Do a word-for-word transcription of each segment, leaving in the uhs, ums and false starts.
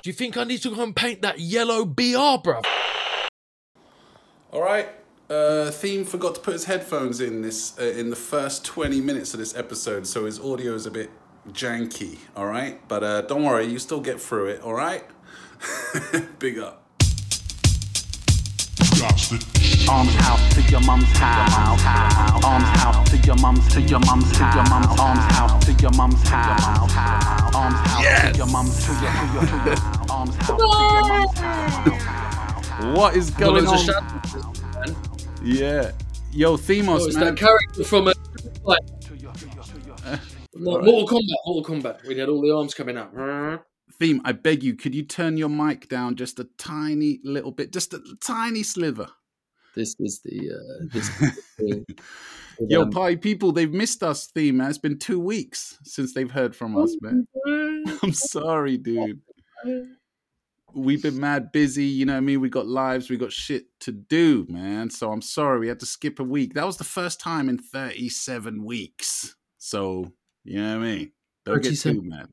Do you think I need to go and paint that yellow B R, bruv? All right. Uh, Theme forgot to put his headphones in this uh, in the first twenty minutes of this episode, so his audio is a bit janky. All right, but uh, don't worry, you still get through it. All right. Big up. Arms house to your mum's house. Arms house to your mum's to your mum's to your mum's arms house to your mum's house. Arms house to your mum's to your to your to your arms house to your mum's house. What is going on? Shadows, Yeah, yo, Themos, oh, it's man. that character from a like, Mortal Kombat. Mortal Kombat. We had all the arms coming out. Theme, I beg you, could you turn your mic down just a tiny little bit, just a tiny sliver? This is the. Uh, this is the Yo, um, party people, they've missed us, Theme, man. It's been two weeks since they've heard from us, man. I'm sorry, dude. We've been mad busy, you know what I mean? We got lives, we got shit to do, man. So I'm sorry, we had to skip a week. That was the first time in thirty-seven weeks. So, you know what I mean? Don't get too mad.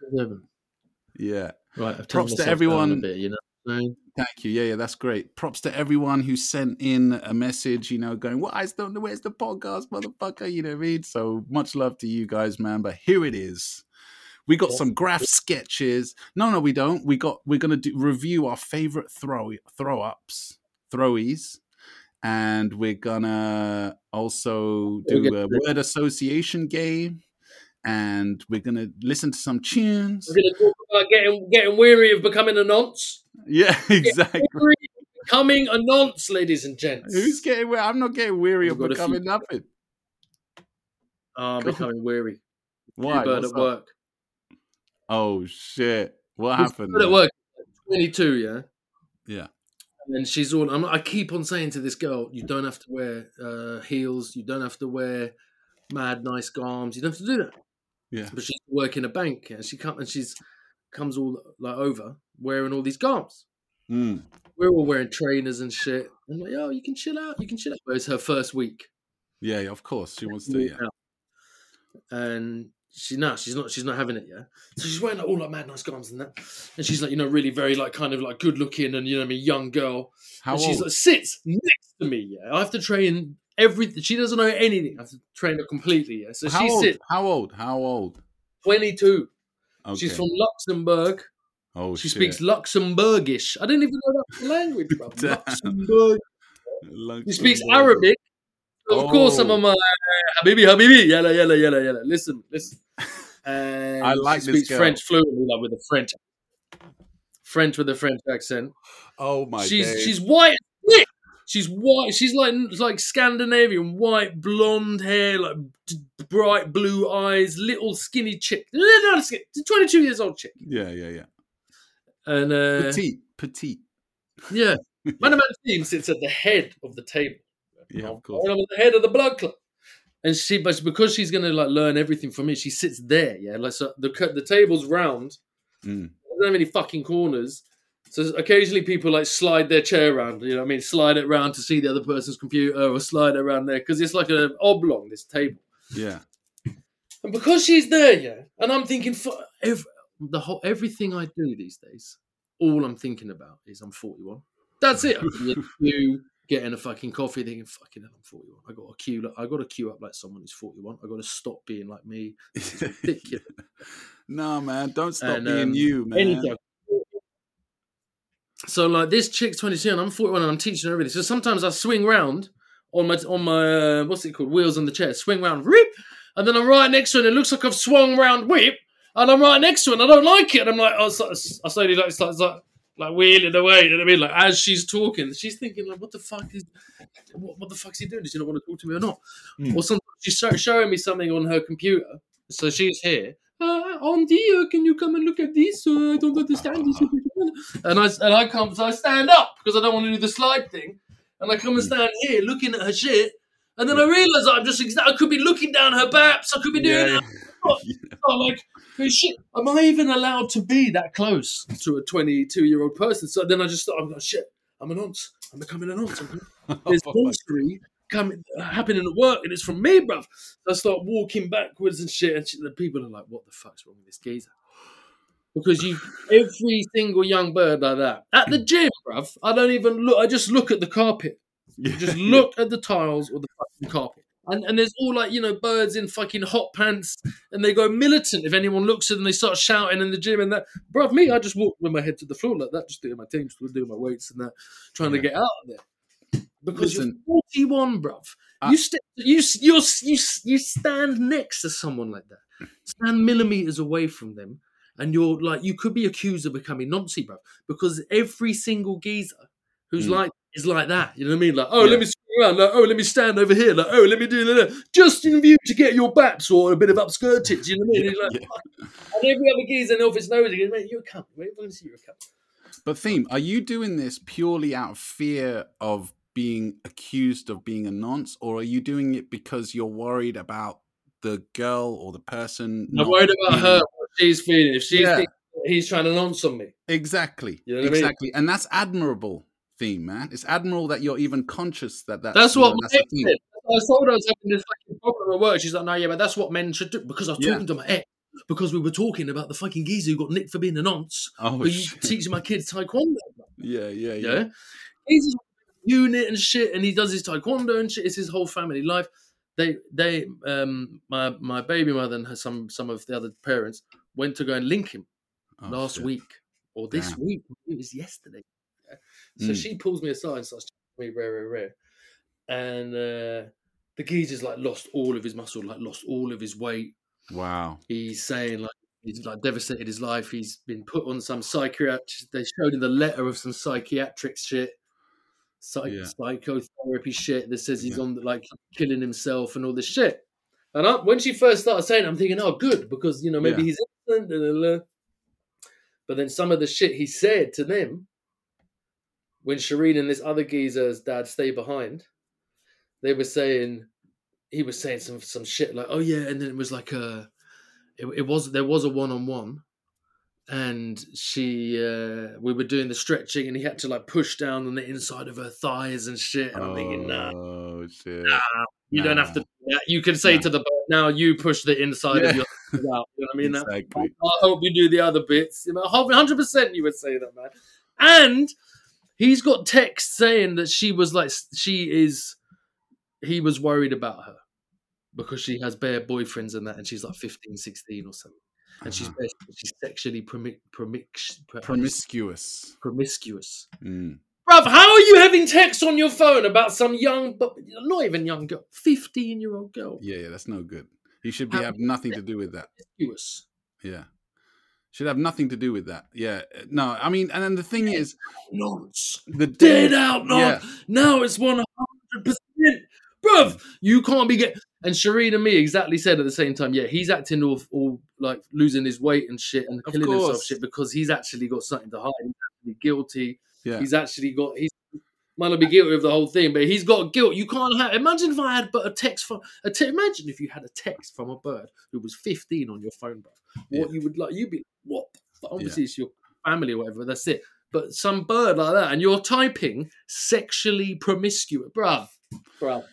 Yeah. Right, I've Props to everyone. A bit, you know what I mean? Thank you. Yeah, yeah, that's great. Props to everyone who sent in a message, you know, going, "What? I don't know where's the podcast, motherfucker." You know what I mean? So much love to you guys, man. But here it is. We got some graph sketches. No, no, we don't. We got. We're gonna do, review our favorite throw throw ups, throwies, and we're gonna also do a word association game, and we're gonna listen to some tunes. We're gonna talk about getting getting weary of becoming a nonce. Yeah, exactly. Becoming a nonce, ladies and gents. Who's getting weary? I'm not getting weary I've of got a becoming few- nothing. Oh, I'm becoming weary. Why? Bird What's at up? work. Oh shit! What This happened? bird at work. twenty-two, yeah. Yeah. And then she's all. I'm, I keep on saying to this girl, "You don't have to wear uh, heels. You don't have to wear mad nice garms. You don't have to do that." Yeah. But she's working a bank, and she come and she's comes all like over wearing all these garms. Mm. We're all wearing trainers and shit. And I'm like, "Yo, you can chill out. You can chill out." But it's her first week. Yeah, yeah, of course. She wants to, yeah. And she no, she's not she's not having it, yeah. So she's wearing like, all like mad nice garms and that. And she's like, you know, really very like kind of like good looking and you know what I mean, young girl. How and old? she's like sits next to me, yeah. I have to train everything. She doesn't know anything. I have to train her completely, yeah. So How she old? sits How old? How old? twenty-two. Okay. She's from Luxembourg. Oh, she shit. speaks Luxembourgish. I didn't even know that's the language, bro. Damn. Luxembourg. Luxembourg. She speaks Arabic. Of Oh. course, I'm on my Habibi, Habibi, yalla, yalla, yalla, yalla. Listen, listen. And I like she this speaks girl. French fluently, like with a French, French with a French accent. Oh my she's days. she's white. Thick. She's white. She's like like Scandinavian, white, blonde hair, like d- bright blue eyes, little skinny chick, little skinny, twenty-two years old chick. Yeah, yeah, yeah. And uh, Petite, petite. yeah, Madame team sits at the head of the table. Yeah, of course. And I'm at the head of the blood club. And she, but because she's gonna like learn everything from me, she sits there. Yeah, like so the the table's round. Mm. There's not many fucking corners. So occasionally people like slide their chair around. You know what I mean? Slide it around to see the other person's computer, or slide it around there because it's like an oblong. This table. Yeah. And because she's there, yeah, and I'm thinking for every, the whole everything I do these days, all I'm thinking about is I'm forty-one. That's it. You getting a fucking coffee, thinking fucking hell, I'm forty-one. I got a queue. I got to queue up like someone who's forty-one. I got to stop being like me. This is ridiculous. No, man, don't stop And, being um, you, man. anything. So like this chick's twenty-two and I'm forty-one and I'm teaching her everything. So sometimes I swing round on my on my uh, what's it called, wheels on the chair, swing round, rip, and then I'm right next to her and it looks like I've swung round, whip, and I'm right next to her and I don't like it. And I'm like, I, I slowly like, it's like, it's like like wheeling away. You know what I mean? Like as she's talking, she's thinking like, what the fuck is what, what the fuck's he doing? Does she not want to talk to me or not? Mm. Or sometimes she's show, showing me something on her computer. So she's here. Uh, Auntie, uh, can you come and look at this? Uh, I don't understand this. And I and I come, so I stand up because I don't want to do the slide thing. And I come and stand here looking at her shit. And then I realise that I'm just, I could be looking down her baps. I could be doing Yeah, that. Oh, oh, like, hey, shit, am I even allowed to be that close to a twenty-two-year-old person? So then I just thought, I'm like, shit, I'm a nonce. I'm becoming a nonce. There's monstery coming, happening at work, and it's from me, bruv. So I start walking backwards and shit, and shit, the people are like, what the fuck's wrong with this geezer? Because you, every single young bird like that at the gym, bruv. I don't even look. I just look at the carpet. Yeah. Just look at the tiles or the fucking carpet. And and there's all like, you know, birds in fucking hot pants, and they go militant if anyone looks at them. They start shouting in the gym and that. Bruv, me, I just walk with my head to the floor like that, just doing my teams, doing my weights and that, trying Yeah. to get out of there. Because Listen, you're forty-one, bruv. I- You, st- you, you, you, you stand next to someone like that. Stand millimeters away from them, and you're like, you could be accused of becoming Nazi, bruv. Because every single geezer who's Mm. like, is like that. You know what I mean? Like, oh, Yeah. let me swing around. Like, oh, let me stand over here. Like, oh, let me do that. Just in view to get your baps or a bit of upskirted. You know what I mean? He's like, Yeah. fuck. And every other geezer in the office knows it. Mate, you're a cunt. Wait, let me see you're a cunt. But Theme, are you doing this purely out of fear of being accused of being a nonce, or are you doing it because you're worried about the girl or the person? I'm not worried about being- her, what she's feeling. If she's Yeah. thinking that he's trying to nonce on me. Exactly. You know what I mean? exactly. And that's admirable, Theme, man. It's admirable that you're even conscious that that's, That's you what know, my that's a ex thing. said. I told her I was having this fucking problem at work. She's like, no, yeah, but that's what men should do. Because I was Yeah. talking to my ex. Because we were talking about the fucking geezer who got nicked for being a nonce. Oh, who shit. teaching my kids taekwondo. Yeah, yeah, yeah. Yeah. He's a unit and shit, and he does his taekwondo and shit. It's his whole family life. They, they, um, my my baby mother and her, some some of the other parents went to go and link him Oh, last shit. week or this Damn. week. It was yesterday. Yeah. So Mm. she pulls me aside and starts telling me rare, rare, rare. And uh, the geezer's like lost all of his muscle, like lost all of his weight. Wow. He's saying like he's like devastated his life. He's been put on some psychiatric. They showed him the letter of some psychiatric shit, psych, Yeah. psychotherapy shit that says he's Yeah. on like killing himself and all this shit. And I, when she first started saying it, I'm thinking, oh, good, because you know maybe Yeah. he's innocent. Blah, blah, blah. But then some of the shit he said to them, when Shireen and this other geezer's dad stay behind, they were saying he was saying some some shit like, oh yeah, and then it was like a, it, it was there was a one on one, and she uh, we were doing the stretching, and he had to like push down on the inside of her thighs and shit, and I'm thinking, nah, Oh, shit. nah, you don't have to do that. You can say Nah. to the bird, now you push the inside Yeah. of your thighs out. You know what I mean? Exactly. I hope you do the other bits. You know, one hundred percent you would say that, man. And he's got text saying that she was like, she is, he was worried about her because she has bare boyfriends and that, and she's like fifteen, sixteen or something. And she's Uh-huh. basically, she's sexually promi- promi- Promiscuous. promiscuous. Mm. Bruv, how are you having text on your phone about some young, but not even young girl, fifteen-year-old girl? Yeah, yeah, that's no good. He should be How- have nothing to do with that. Promiscuous. Yeah. Should have nothing to do with that. Yeah. No, I mean, and then the thing is, Nonce. the Dead day- out, no. Yeah. Now it's one hundred percent. Bruv, you can't be getting. And Shireen and me exactly said at the same time, yeah, he's acting all, all like losing his weight and shit and Of killing himself course. shit because he's actually got something to hide. He's actually guilty. Yeah. He's actually got, he's might not be guilty of the whole thing, but he's got guilt. You can't have, imagine if I had but a text from, a te- imagine if you had a text from a bird who was fifteen on your phone, bruv. What Yeah. you would like, you'd be, what? But obviously it's your family or whatever, that's it. But some bird like that, and you're typing sexually promiscuous, bruv. Bruv.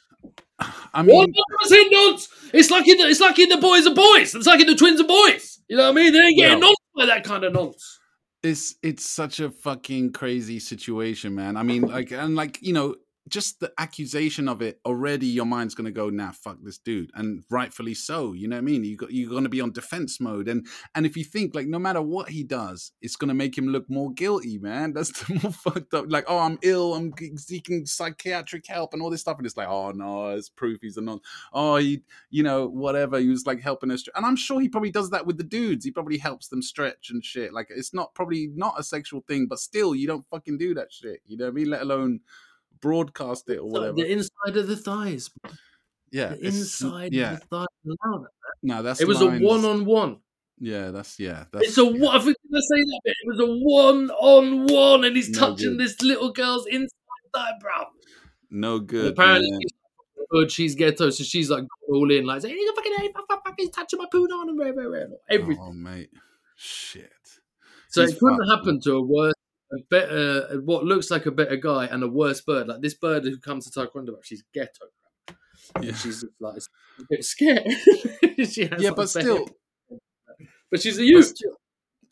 I mean, One hundred percent nonce. It's like in the, it's like in the boys are boys. It's like in the twins are boys. You know what I mean? They ain't getting Well- nonce by that kind of nonce. it's it's such a fucking crazy situation, man. I mean, like, and like, you know, just the accusation of it already, your mind's gonna go, nah, fuck this dude, and rightfully so. You know what I mean? You got you're gonna be on defense mode, and and if you think like no matter what he does, it's gonna make him look more guilty, man. That's the more fucked up. Like, oh, I'm ill, I'm seeking psychiatric help, and all this stuff, and it's like, oh no, it's proof he's a non. Oh, he, you know, whatever. He was like helping us, and I'm sure he probably does that with the dudes. He probably helps them stretch and shit. Like, it's not probably not a sexual thing, but still, you don't fucking do that shit. You know what I mean? Let alone broadcast it or whatever. The inside of the thighs. Yeah, The it's- inside Yeah, of the thighs. Allowed it. no, that's It was lines- a one-on-one. Yeah, that's yeah. That's, It's a what? I think did I say that bit? It was a one-on-one, and he's No touching good. this little girl's inside thigh, bro. no good. Apparently, man. she's good. She's ghetto, so she's like all in, like saying, "He's fucking, hey, fuck, fuck, fuck, he's touching my poon on and rah, rah, rah," everything. Oh mate, shit. So He's it couldn't fucked, happen to a worse, a better, what looks like a better guy and a worse bird. Like this bird who comes to Taekwondo, she's ghetto. Yeah. And she's like a bit scared. She has Yeah, like but bare- still, but she's used to it.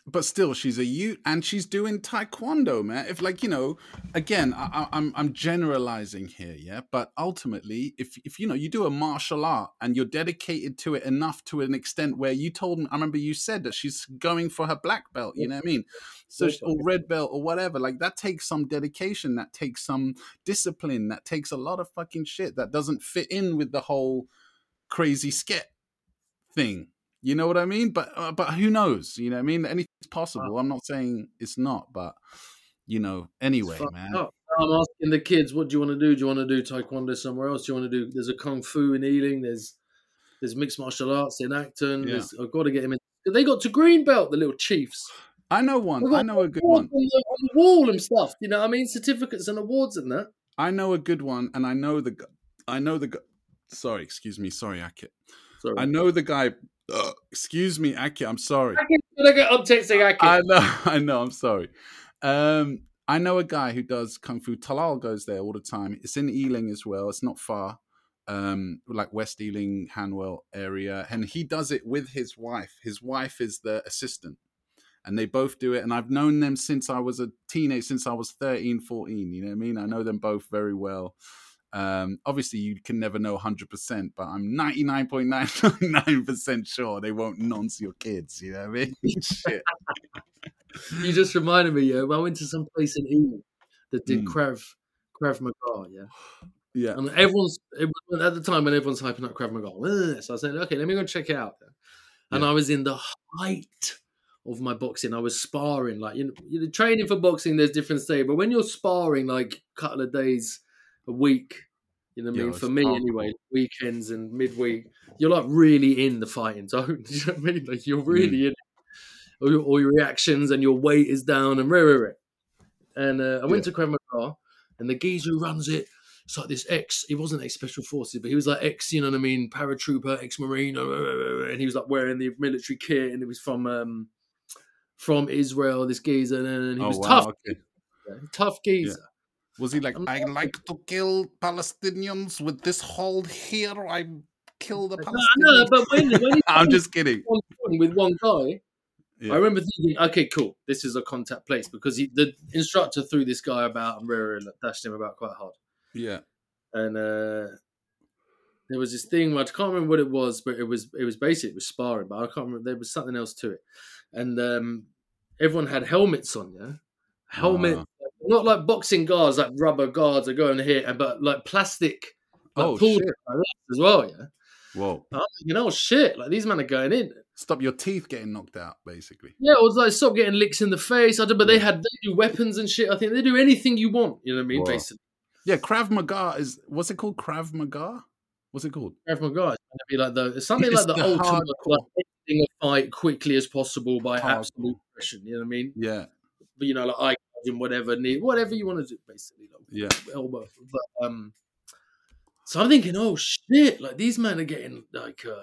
but still, she's a youth, and she's doing taekwondo, man. If like you know, again, I, I, I'm I'm generalizing here, yeah. But ultimately, if if you know you do a martial art and you're dedicated to it enough to an extent where you told me, I remember you said that she's going for her black belt. You know what I mean? So or red belt or whatever. Like that takes some dedication. That takes some discipline. That takes a lot of fucking shit. That doesn't fit in with the whole crazy sket thing. You know what I mean? But uh, but who knows? You know what I mean? Anything's possible. Wow. I'm not saying it's not, but you know, anyway, man. Up. I'm asking the kids, what do you want to do? Do you want to do taekwondo somewhere else? Do you want to do? There's a kung fu in Ealing. There's there's mixed martial arts in Acton. Yeah. I've got to get him in. They got to green belt, the little chiefs. I know one. I know a good one on the, on the wall and stuff. You know what I mean? Certificates and awards and that. I know a good one, and I know the. I know the. Sorry, excuse me. Sorry, Akit. Sorry. I know the guy. Uh, excuse me, Aki. I'm sorry. I get I'm texting Aki. I know. I know. I'm sorry. Um, I know a guy who does kung fu. Talal goes there all the time. It's in Ealing as well. It's not far, um, like West Ealing, Hanwell area, and he does it with his wife. His wife is the assistant, and they both do it. And I've known them since I was a teenager, since I was thirteen, fourteen. You know what I mean? I know them both very well. Um, obviously, you can never know one hundred percent, but I'm ninety-nine point nine nine percent sure they won't nonce your kids. You know what I mean? Shit. You just reminded me, yeah. I went to some place in England that did mm. Krav, Krav Maga, yeah. Yeah. And everyone's, it was at the time when everyone's hyping up Krav Maga. So I said, okay, let me go check it out. And yeah. I was in the height of my boxing. I was sparring. Like, you know, you're training for boxing, there's different stages. But when you're sparring, like, a couple of days a week, you know what I mean? Yeah, for me, awful. Anyway, weekends and midweek, you're like really in the fighting zone. You know what I mean? Like you're really mm. in it. All your, all your reactions and your weight is down and rare, rare, rare. And uh, I went yeah. to Krav Maga, and the geezer who runs it, it's like this ex, he wasn't ex-special forces, but he was like ex, you know what I mean, paratrooper, ex-marine, and he was like wearing the military kit, and it was from um, from Israel, this geezer, and he oh, was wow, tough. Okay. Tough geezer. Yeah. Was he like, I like to kill Palestinians with this hold here. I kill the Palestinians. No, no but when, when I'm just kidding. With one guy, yeah. I remember thinking, okay, cool. This is a contact place because he, the instructor threw this guy about and dashed him about quite hard. Yeah. And uh, there was this thing where I can't remember what it was, but it was it was basically it was sparring, but I can't remember. There was something else to it. And um, everyone had helmets on, yeah? Helmet. Uh. Not like boxing guards, like rubber guards are going here, but like plastic, like oh shit, as well, yeah. Whoa, I'm thinking, oh shit, like these men are going in. Stop your teeth getting knocked out, basically. Yeah, it was like stop getting licks in the face. I don't, but they had they do weapons and shit. I think they do anything you want. You know what I mean? Whoa. Basically. Yeah, Krav Maga is what's it called? Krav Maga? What's it called? Krav Maga is going to be like the it's something it's like the, the ultimate like ending a fight quickly as possible by hardcore. Absolute aggression. You know what I mean? Yeah. But you know, like I. Whatever need, whatever you want to do, basically. Like, yeah. Elbow. But um, so I'm thinking, oh shit! Like these men are getting like, uh,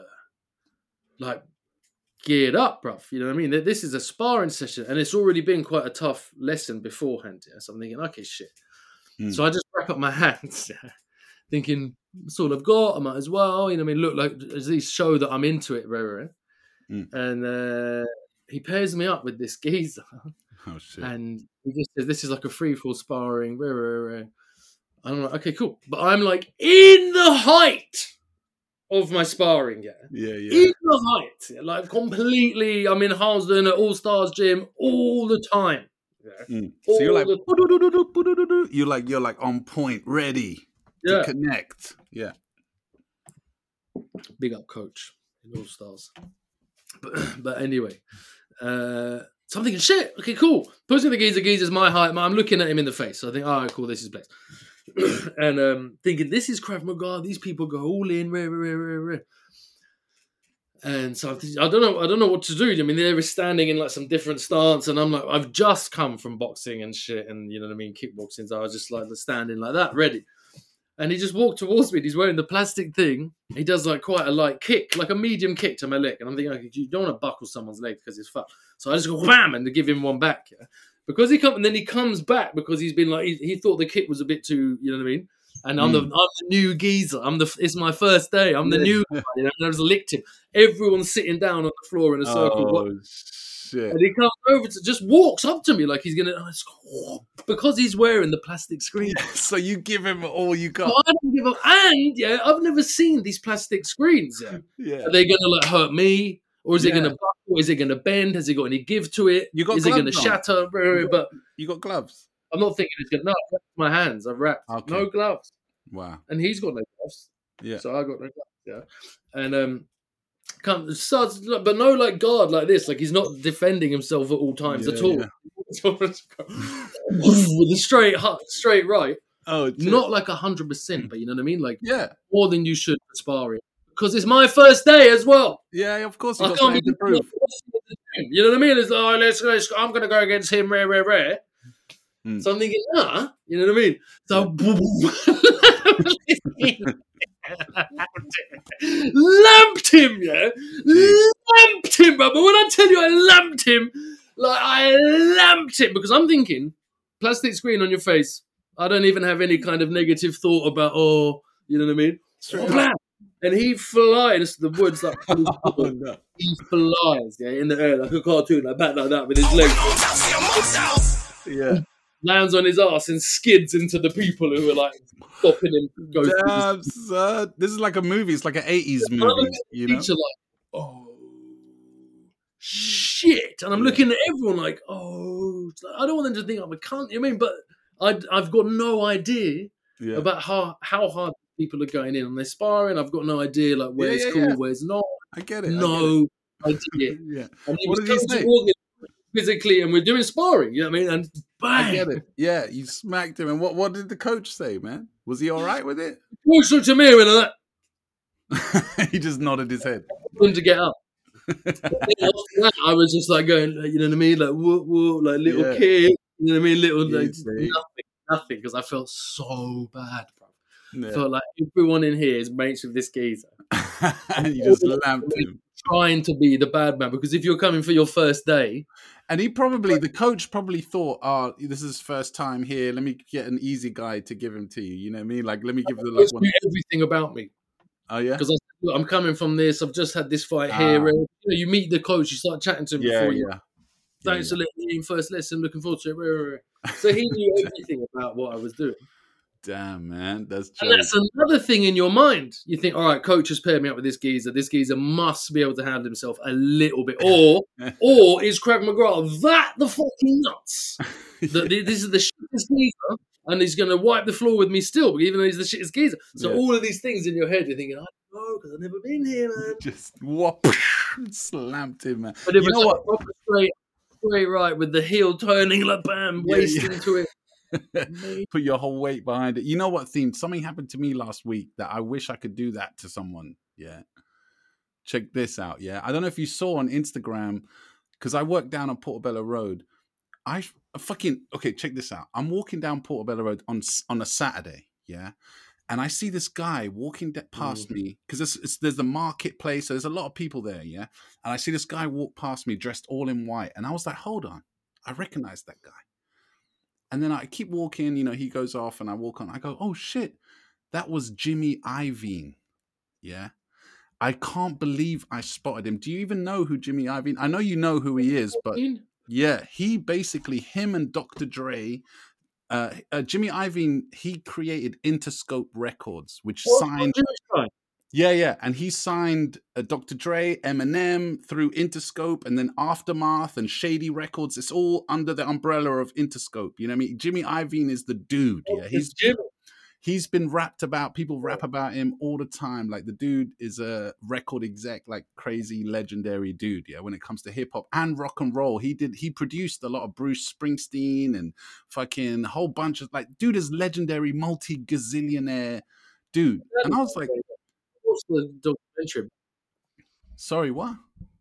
like geared up, bruv. You know what I mean? This is a sparring session, and it's already been quite a tough lesson beforehand. Yeah? So I'm thinking, okay, shit. Mm. So I just wrap up my hands, thinking, that's all I've got. I might as well. You know what I mean? Look, like at least show that I'm into it, right? right? Mm. And uh, he pairs me up with this geezer. Oh, shit. And he just says, this is like a free-for-all sparring. Rah, rah, rah. I'm like, okay, cool. But I'm like in the height of my sparring, yeah. Yeah, yeah. In the height. Like completely, I'm in Harlesden at All-Stars Gym all the time. Yeah. Mm. So you're like, the- you're like, you're like on point, ready yeah. to connect. Yeah. Big up coach in All-Stars. But, but anyway, uh, so I'm thinking, shit, okay, cool. Pushing the geezer, geezer's my height. I'm looking at him in the face. So I think, all right, cool, this is place. And um, thinking, this is Krav Maga. These people go all in. Rah, rah, rah, rah. And so I'm thinking, I don't know, I don't know what to do. I mean, they were standing in like some different stance, and I'm like, I've just come from boxing and shit, and you know what I mean, kickboxing. So I was just like standing like that, ready. And he just walked towards me. And he's wearing the plastic thing. He does like quite a light kick, like a medium kick to my leg. And I'm thinking, okay, you don't want to buckle someone's leg because it's fucked. So I just go wham and to give him one back. Yeah? Because he come and then he comes back because he's been like he, he thought the kick was a bit too, you know what I mean. And I'm mm. the I'm the new geezer. I'm the it's my first day. I'm the yeah. new guy. You know, and I just licked him. Everyone's sitting down on the floor in a circle. Oh, shit. And he comes over to just walks up to me like he's gonna and I just go, because he's wearing the plastic screen. So you give him all you got. Well, I don't give a and yeah, I've never seen these plastic screens. Yeah. Yeah. Are they gonna like hurt me? Or is it Yeah. gonna buckle? Is it gonna bend? Has it got any give to it? You got is it gonna gloves on? shatter? You got- But You got gloves. I'm not thinking it's gonna no, I've wrapped my hands. I've wrapped Okay. no gloves. Wow. And he's got no gloves. Yeah. So I got no gloves, yeah. And um come starts but no like guard like this. Like he's not defending himself at all times Yeah, at all. yeah. With a straight hu- straight right. Oh, shit. Not like a hundred percent, but you know what I mean? Like Yeah. more than you should for sparring. Because it's my first day as well. Yeah, of course you I got can't be something to prove. You know what I mean? It's like, oh, let's, let's I'm gonna go against him, rare, rare, rare. Mm. So I'm thinking, nah, you know what I mean? So lamped him, yeah, lamped him, bro. But when I tell you I lamped him, like I lamped him because I'm thinking, plastic screen on your face. I don't even have any kind of negative thought about, oh, you know what I mean? Straight Blam! And he flies the woods like Oh, no. he flies, yeah, in the air like a cartoon, like back like that with his legs. Yeah. Lands on his ass and skids into the people who are like stopping him. Go through this. Damn, son. This is like a movie. It's like an eighties And I'm movie. looking at the You know? teacher like, oh shit, and I'm looking at everyone like, oh, I don't want them to think I'm a cunt. You know what I mean? But I, I've got no idea Yeah. about how how hard people are going in and they're sparring. I've got no idea like where Yeah, it's yeah, cool, yeah. where it's not. I get it. I get No idea. it. Yeah. And he What was did he coming say? towards me physically, and we're doing sparring. You know what I mean? And bang, I get it. Yeah, you smacked him. And what, what did the coach say, man? Was he all right with it? Walks up to me and like that. He just nodded his head. For him to get up. But then after that, I was just like going, like, you know what I mean, like whoa, whoa, like little Yeah. kid, you know what I mean, little Yeah, like see. nothing, nothing, because I felt so bad, bro. I Yeah. felt like everyone in here is mates with this geezer, And you just lamped him. trying to be the bad man. Because if you're coming for your first day, And he probably, the coach probably thought, oh, this is his first time here. Let me get an easy guy to give him to you. You know what I mean? Like, let me give the he like one. knew everything about me. Oh, yeah? Because I said, look, I'm coming from this. I've just had this fight Ah. here. And, you know, you meet the coach, you start chatting to him Yeah, before you. yeah. Thanks for letting me in first lesson. Looking forward to it. Rah, rah, rah. So he knew everything about what I was doing. Damn, man. That's And joke. that's another thing in your mind. You think, all right, coach has paired me up with this geezer. This geezer must be able to handle himself a little bit. Or, or is Craig McGrath that the fucking nuts? That this is the shittest geezer, and he's going to wipe the floor with me still, even though he's the shittest geezer. So Yeah. all of these things in your head, you're thinking, I don't know, because I've never been here, man. Just whop, slapped him, man. But it You was know like proper straight, straight right with the heel turning, like bam, Yeah, waist yeah. into it. Put your whole weight behind it. You know what, Theme? Something happened to me last week that I wish I could do that to someone. Yeah. Check this out. Yeah. I don't know if you saw on Instagram, because I work down on Portobello Road. I fucking, okay, check this out. I'm walking down Portobello Road on on a Saturday. Yeah. And I see this guy walking de- past Mm. me because it's, it's, there's the marketplace. So there's a lot of people there. Yeah. And I see this guy walk past me dressed all in white. And I was like, hold on. I recognize that guy. And then I keep walking, you know, he goes off and I walk on. I go, oh shit, that was Jimmy Iovine. Yeah. I can't believe I spotted him. Do you even know who Jimmy Iovine? I know you know who he is, but yeah, he basically, him and Doctor Dre, uh, uh, Jimmy Iovine, he created Interscope Records, which What- signed. what Jewish guy? Yeah, yeah. And he signed uh, Doctor Dre, Eminem through Interscope, and then Aftermath and Shady Records. It's all under the umbrella of Interscope. You know what I mean? Jimmy Iovine is the dude. Yeah, he's Jimmy. he's been rapped about. People rap about him all the time. Like the dude is a record exec, like crazy legendary dude. Yeah, when it comes to hip hop and rock and roll, he did. He produced a lot of Bruce Springsteen and fucking a whole bunch of like dude is legendary, multi gazillionaire dude. And I was like, What's the documentary? sorry, what?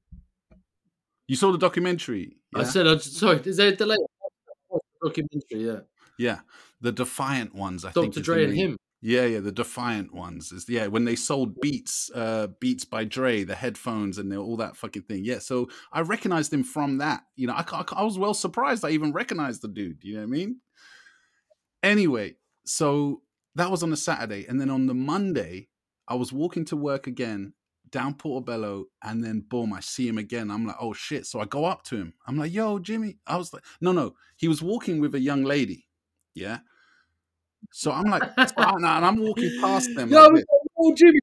You saw the documentary? I Yeah? said, I'm sorry, is there a delay? What's the documentary, yeah. Yeah, the Defiant ones. I think Doctor is the Dre and name. him. Yeah, yeah, the Defiant ones. Is yeah, when they sold Beats, uh, Beats by Dre, the headphones and the, all that fucking thing. Yeah, so I recognized him from that. You know, I, I, I was well surprised I even recognized the dude. You know what I mean? Anyway, so that was on a Saturday, and then on the Monday, I was walking to work again, down Portobello, and then boom, I see him again. I'm like, oh shit. So I go up to him. I'm like, yo, Jimmy. I was like, no, no. He was walking with a young lady. Yeah. So I'm like, so I, and I'm walking past them. Yo, Like oh, Jimmy.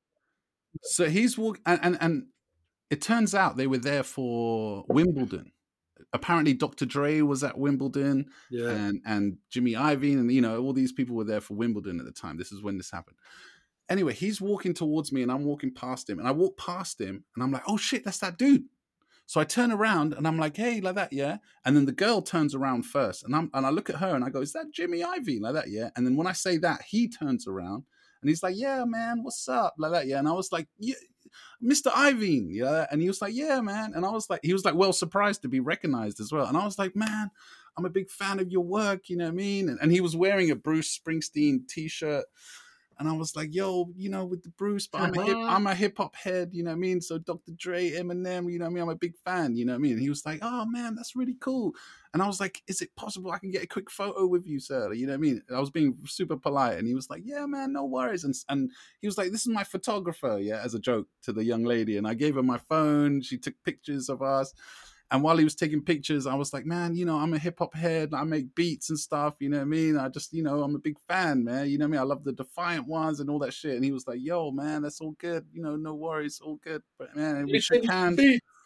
so he's walking, and, and, and it turns out they were there for Wimbledon. Apparently, Doctor Dre was at Wimbledon, Yeah. and, and Jimmy Iovine, and you know, all these people were there for Wimbledon at the time. This is when this happened. Anyway, he's walking towards me, and I'm walking past him, and I walk past him, and I'm like, oh shit, that's that dude. So I turn around, and I'm like, hey, like that, yeah. And then the girl turns around first, and I'm and I look at her, and I go, is that Jimmy Iovine, like that, yeah? And then when I say that, he turns around, and he's like, yeah, man, what's up, like that, yeah. And I was like, yeah, Mister Iovine, yeah. And he was like, yeah, man. And I was like, he was like, well, surprised to be recognized as well. And I was like, man, I'm a big fan of your work, you know what I mean? And, and he was wearing a Bruce Springsteen t-shirt. And I was like, yo, you know, with the Bruce, but I'm a hip, I'm a hip hop head, you know what I mean? So Doctor Dre, Eminem, you know what I mean? I'm a big fan, you know what I mean? And he was like, oh man, that's really cool. And I was like, is it possible I can get a quick photo with you, sir? You know what I mean? And I was being super polite, and he was like, yeah, man, no worries. And and he was like, this is my photographer, yeah, as a joke to the young lady. And I gave her my phone. She took pictures of us. And while he was taking pictures, I was like, man, you know, I'm a hip hop head. I make beats and stuff. You know what I mean? I just, you know, I'm a big fan, man. You know what I mean? I love the Defiant ones and all that shit. And he was like, yo, man, that's all good. You know, no worries. All good. But man, and we shook hands.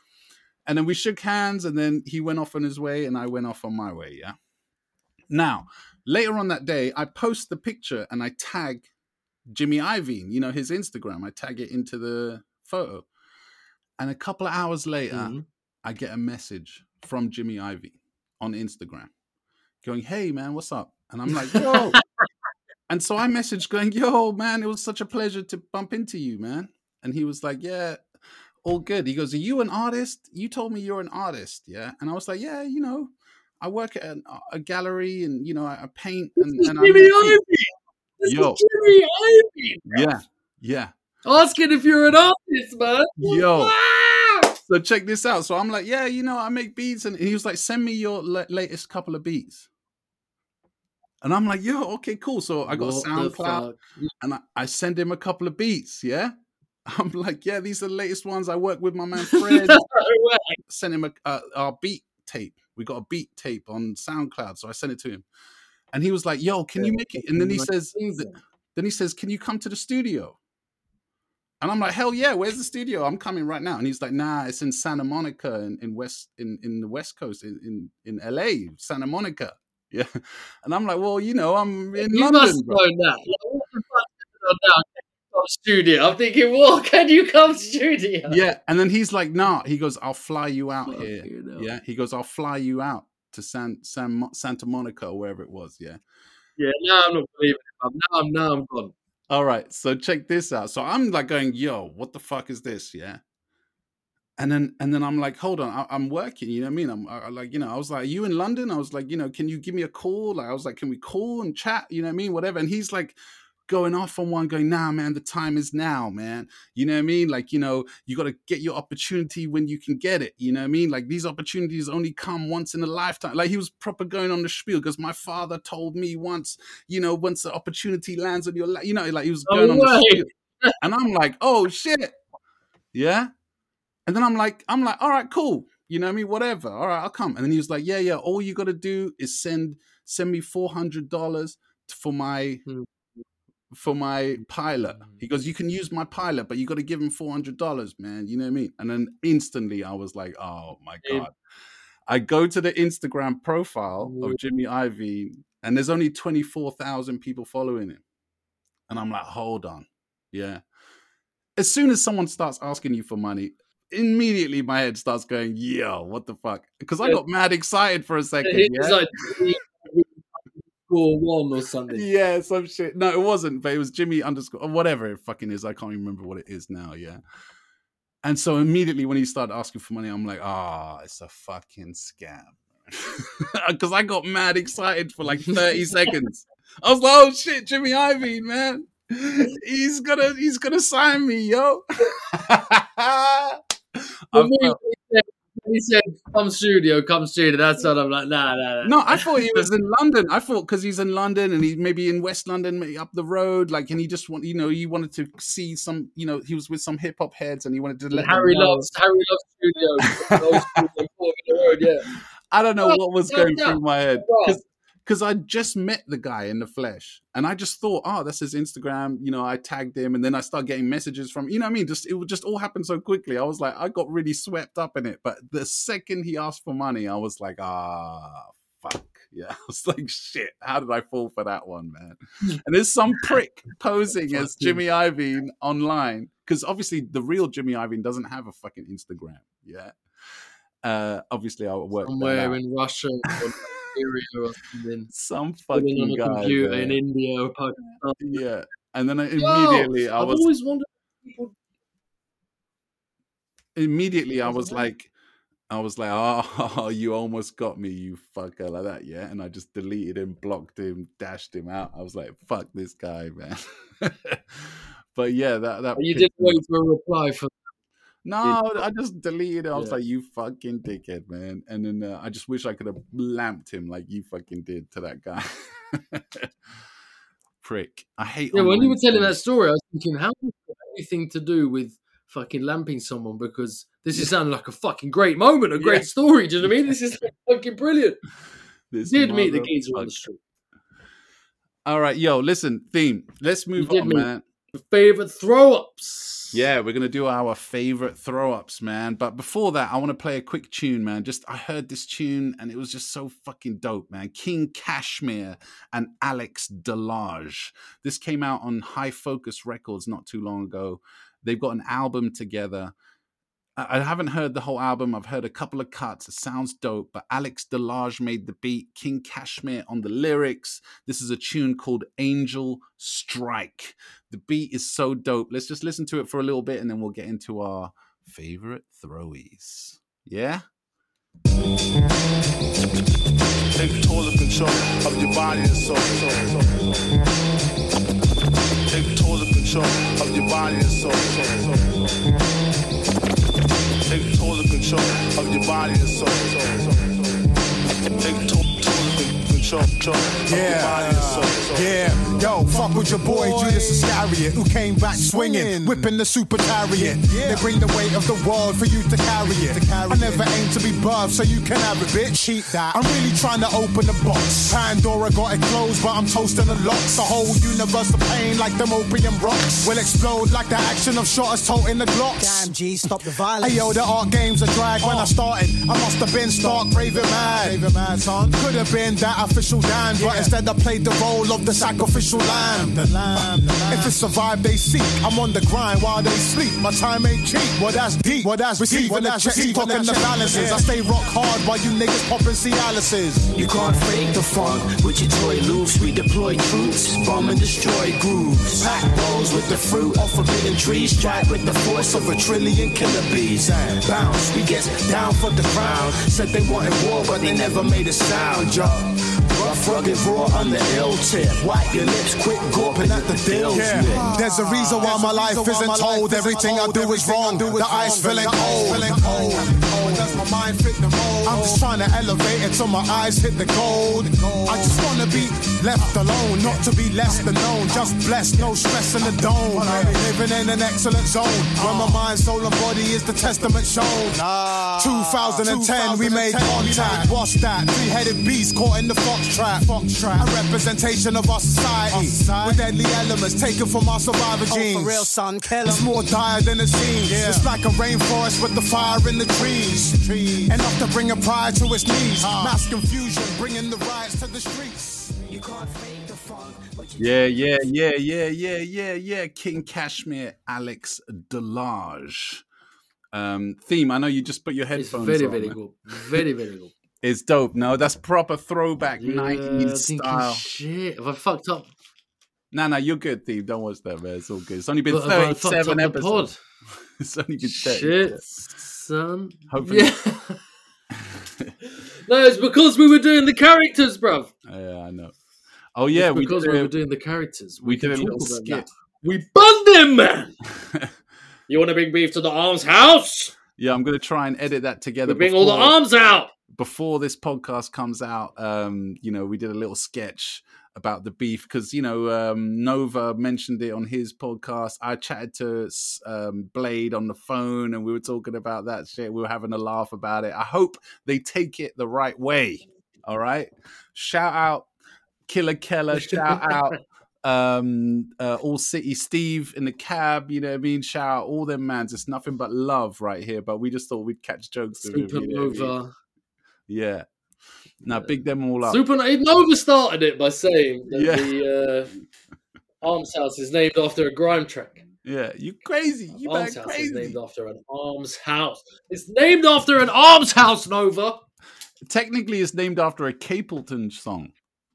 And then we shook hands. And then he went off on his way and I went off on my way. Yeah. Now, later on that day, I post the picture and I tag Jimmy Iovine, you know, his Instagram. I tag it into the photo. And a couple of hours later, mm-hmm. I get a message from Jimmy Iovine on Instagram going, hey, man, what's up? And I'm like, yo. And so I messaged going, yo, man, it was such a pleasure to bump into you, man. And he was like, yeah, all good. He goes, are you an artist? You told me you're an artist, yeah? And I was like, yeah, you know, I work at a, a gallery and, you know, I, I paint. And, this and is Jimmy Iovine. This yo. is Jimmy Iovine. Yeah, yeah. Asking if you're an artist, man. Yo. So check this out. So I'm like, yeah, you know, I make beats. And he was like, send me your la- latest couple of beats. And I'm like, yo, okay, cool. So I got what a SoundCloud and I, I send him a couple of beats. Yeah. I'm like, yeah, these are the latest ones. I work with my man Fred. Send him a, a, our beat tape. We got a beat tape on SoundCloud. So I sent it to him. And he was like, yo, can you make it? And then he says, then he says, can you come to the studio? And I'm like, hell yeah, where's the studio? I'm coming right now. And he's like, nah, it's in Santa Monica in, in West in, in the West Coast, in, in, in L A, Santa Monica. Yeah. And I'm like, well, you know, I'm in you London. You must know that. Like, what the fuck is now? Can you come studio? I'm thinking, what? Can you come studio? Yeah. And then he's like, nah. He goes, I'll fly you out fuck here. You know. Yeah. He goes, I'll fly you out to San, San Santa Monica or wherever it was. Yeah. Yeah. Now I'm not believing it. Now I'm now I'm gone. All right, so check this out. So I'm like going, yo, what the fuck is this? Yeah. And then and then I'm like, hold on, I, I'm working. You know what I mean? I'm I, like, you know, I was like, are you in London? I was like, you know, can you give me a call? Like, I was like, can we call and chat? You know what I mean? Whatever. And he's like going off on one going, nah, man, the time is now, man. You know what I mean? Like, you know, you got to get your opportunity when you can get it. You know what I mean? Like these opportunities only come once in a lifetime. Like he was proper going on the spiel because my father told me once, you know, once the opportunity lands on your lap, you know, like he was going oh, on the spiel. And I'm like, oh shit. Yeah. And then I'm like, I'm like, all right, cool. You know what I mean? Whatever. All right, I'll come. And then he was like, yeah, yeah. All you got to do is send, send me four hundred dollars for my, hmm. for my pilot. He goes, you can use my pilot, but you got to give him four hundred dollars, man. You know what I mean? And then instantly I was like, oh my God. I go to the Instagram profile of Jimmy Iovine and there's only twenty-four thousand people following him. And I'm like, hold on. Yeah. As soon as someone starts asking you for money, immediately my head starts going, yo, what the fuck? Because I got mad excited for a second. Yeah? Like, Or one or something. Yeah, some shit. No, it wasn't, but it was Jimmy underscore or whatever it fucking is. I can't even remember what it is now. Yeah. And so immediately when he started asking for money, I'm like, ah, oh, it's a fucking scam. Because I got mad excited for like thirty seconds. I was like, oh shit, Jimmy Iovine, man. He's gonna he's gonna sign me, yo. For me, He said, "Come studio, come studio." That's what I'm like. Nah, nah, nah. No, I thought he was in London. I thought because he's in London and he's maybe in West London, maybe up the road. Like, and he just want, you know, he wanted to see some, you know, he was with some hip hop heads and he wanted to let Harry them know. loves Harry loves studio. Old studio, Port in the road, yeah. I don't know what was going Yeah, through my head yeah. because I just met the guy in the flesh and I just thought, oh, that's his Instagram. You know, I tagged him and then I started getting messages from, you know what I mean? Just it would just all happen so quickly. I was like, I got really swept up in it. But the second he asked for money, I was like, ah, fuck. Yeah, I was like, shit, how did I fall for that one, man? And there's some prick posing as Jimmy Iovine online because obviously the real Jimmy Iovine doesn't have a fucking Instagram. Yeah. Uh, obviously, I work somewhere in Russia or Nigeria or something. Some fucking on a guy computer man. in India or Pakistan. Yeah, and then I, immediately Yo, I I've was always wondered. People... Immediately I was like, I was like, oh, you almost got me, you fucker, like that, yeah. And I just deleted him, blocked him, dashed him out. I was like, fuck this guy, man. But yeah, that that you didn't wait for a reply for. No, I just deleted it. I was Yeah. like, you fucking dickhead, man. And then uh, I just wish I could have lamped him like you fucking did to that guy. Prick. I hate Yeah, when you were online telling that things. story, I was thinking, how does it have anything to do with fucking lamping someone? Because this is sounding like a fucking great moment, a great Yeah. story. Do you know what I mean? This is fucking brilliant. This Did meet the geezer on motherfucker. the street. All right, yo, listen, theme. Let's move did on, meet- man. Favorite throw ups. Yeah, we're gonna do our favorite throw ups, man. But before that, I want to play a quick tune, man. Just I heard this tune and it was just so fucking dope, man. King Kashmir and Alex Delage. This came out on High Focus Records not too long ago. They've got an album together. I I haven't heard the whole album. I've heard a couple of cuts. It sounds dope, but Alex Delage made the beat, King Kashmir on the lyrics. This is a tune called Angel Strike. The beat is so dope. Let's just listen to it for a little bit and then we'll get into our favorite throwies. Yeah? Take total control of your body and soul. Take total control of your body and soul. Take total control of your body and soul. Take total control, control of your body and soul. Yeah, yo, fuck with your boy Judas Iscariot, who came back swinging, whipping the super chariot. They bring the weight of the world for you to carry it. I never aim to be birthed, so you can have it, bitch. Cheat that. I'm really trying to open the box. Pandora got it closed, but I'm toasting the locks. The whole universe of pain, like them opium rocks, will explode like the action of shotters toting the glocks. Damn, G, stop the violence. Hey yo, the art games are drag. When I started, I must have been stark, raving mad. Raving mad, son. Could have been that official Dan, but instead I played the role of the sacrificial lamb. The lamb, the lamb. If it's a vibe they seek, I'm on the grind while they sleep. My time ain't cheap. Well, that's deep. Well, that's receiving well, the checks, fucking the balances. Yeah. I stay rock hard while you niggas popping Cialises. You can't fake the funk with your toy loops. We deploy troops, bomb and destroy grooves. Pack bowls with the fruit of forbidden trees. Strike with the force of a trillion killer bees. Bounce, we get down for the crown. Said they wanted war, but they never made a sound, yo. Rough, rugged, raw on the ill tip. Wipe your lips, quick gawping at the dills. Yeah. There's a reason why my life isn't told. Everything I do is wrong. The ice feeling old. Does my mind fit the mold? I'm just trying to elevate until my eyes hit the gold. I just wanna be left alone, not to be less than known. Just blessed, no stress in the dome. Living in an excellent zone where my mind, soul, and body is the testament shown. two thousand ten, we made contact. What's that? Three-headed beast caught in the fox trap. Fox trap. A representation of our society, with deadly elements taken from our survivor genes. Oh, for real, son, kill 'em. It's more dire than it seems. Yeah. It's like a rainforest with the fire in the trees. trees. Enough to bring a pride to its knees. Uh. Mass confusion, bringing the riots to the streets. You can't fake the funk. Yeah, yeah, yeah, yeah, yeah, yeah, yeah. King Kashmir, Alex Delage. Um, theme, I know you just put your It's headphones very, on. very man. good. Very, very good. It's dope. No, that's proper throwback Yeah, nineties thinking, style. shit, have I fucked up? No, no, you're good, Theme. Don't watch that, man. It's all good. It's only been But have I fucked thirty-seven up the pod? episodes. It's only been thirty. Shit, son. Hopefully- Yeah. No, it's because we were doing the characters, bruv. Yeah, I know. Oh yeah, It's we because did, we a- were doing the characters. we can did a talk little about skit. that. We banned him, man. You want to bring beef to the arms house? Yeah, I'm going to try and edit that together. We bring all the before- arms out. Before this podcast comes out, um, you know, we did a little sketch about the beef because, you know, um, Nova mentioned it on his podcast. I chatted to um, Blade on the phone and we were talking about that shit. We were having a laugh about it. I hope they take it the right way. All right. Shout out Killer Keller. Shout out um, uh, All City Steve in the cab. You know what I mean? Shout out all them mans. It's nothing but love right here. But we just thought we'd catch jokes. With him, you know what I mean? Supernova. Yeah. Now, big them all up. Supernova. Nova started it by saying that Yeah. the uh, Arms House is named after a grime track. Yeah, you crazy. You Arms man House crazy. is named after an Arms House. It's named after an Arms House, Nova. Technically, it's named after a Capleton song.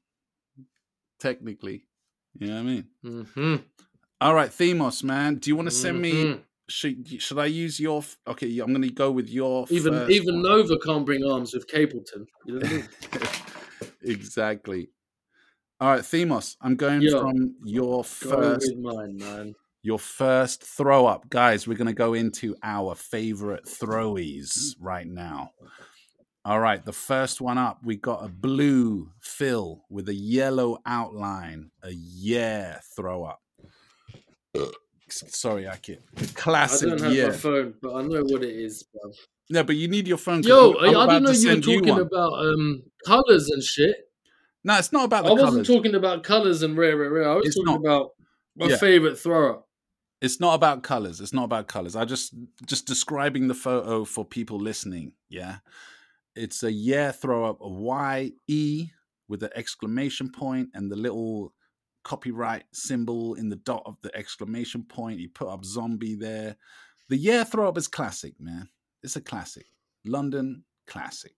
Technically. You know what I mean? Mm-hmm. All right, Themos, man. Do you want to send me... Mhm. Should, should I use your... f- Okay, I'm going to go with your Even first even one. Nova can't bring arms with Capleton. You know what I mean? Exactly. All right, Themos, I'm going Yo, from your Go first... with mine, man. Your first throw up. Guys, we're going to go into our favorite throwies right now. All right, the first one up, we got a blue fill with a yellow outline. A yeah throw up. Sorry, Aki. I Classic don't have yeah. my phone, but I know what it is, bruv. No, but you need your phone. 'cause Yo, I'm- I'm I, I about didn't know to you were send talking one. about um, colors and shit. No, it's not about I the wasn't colors. talking about colors and rare, rare, rare. I was It's talking not. about my Yeah. favorite throw up. It's not about colors. It's not about colors. I just just describing the photo for people listening. Yeah, it's a yeah throw up, a Y E with the exclamation point and the little copyright symbol in the dot of the exclamation point. You put up zombie there. The yeah throw up is classic, man. It's a classic. London classic.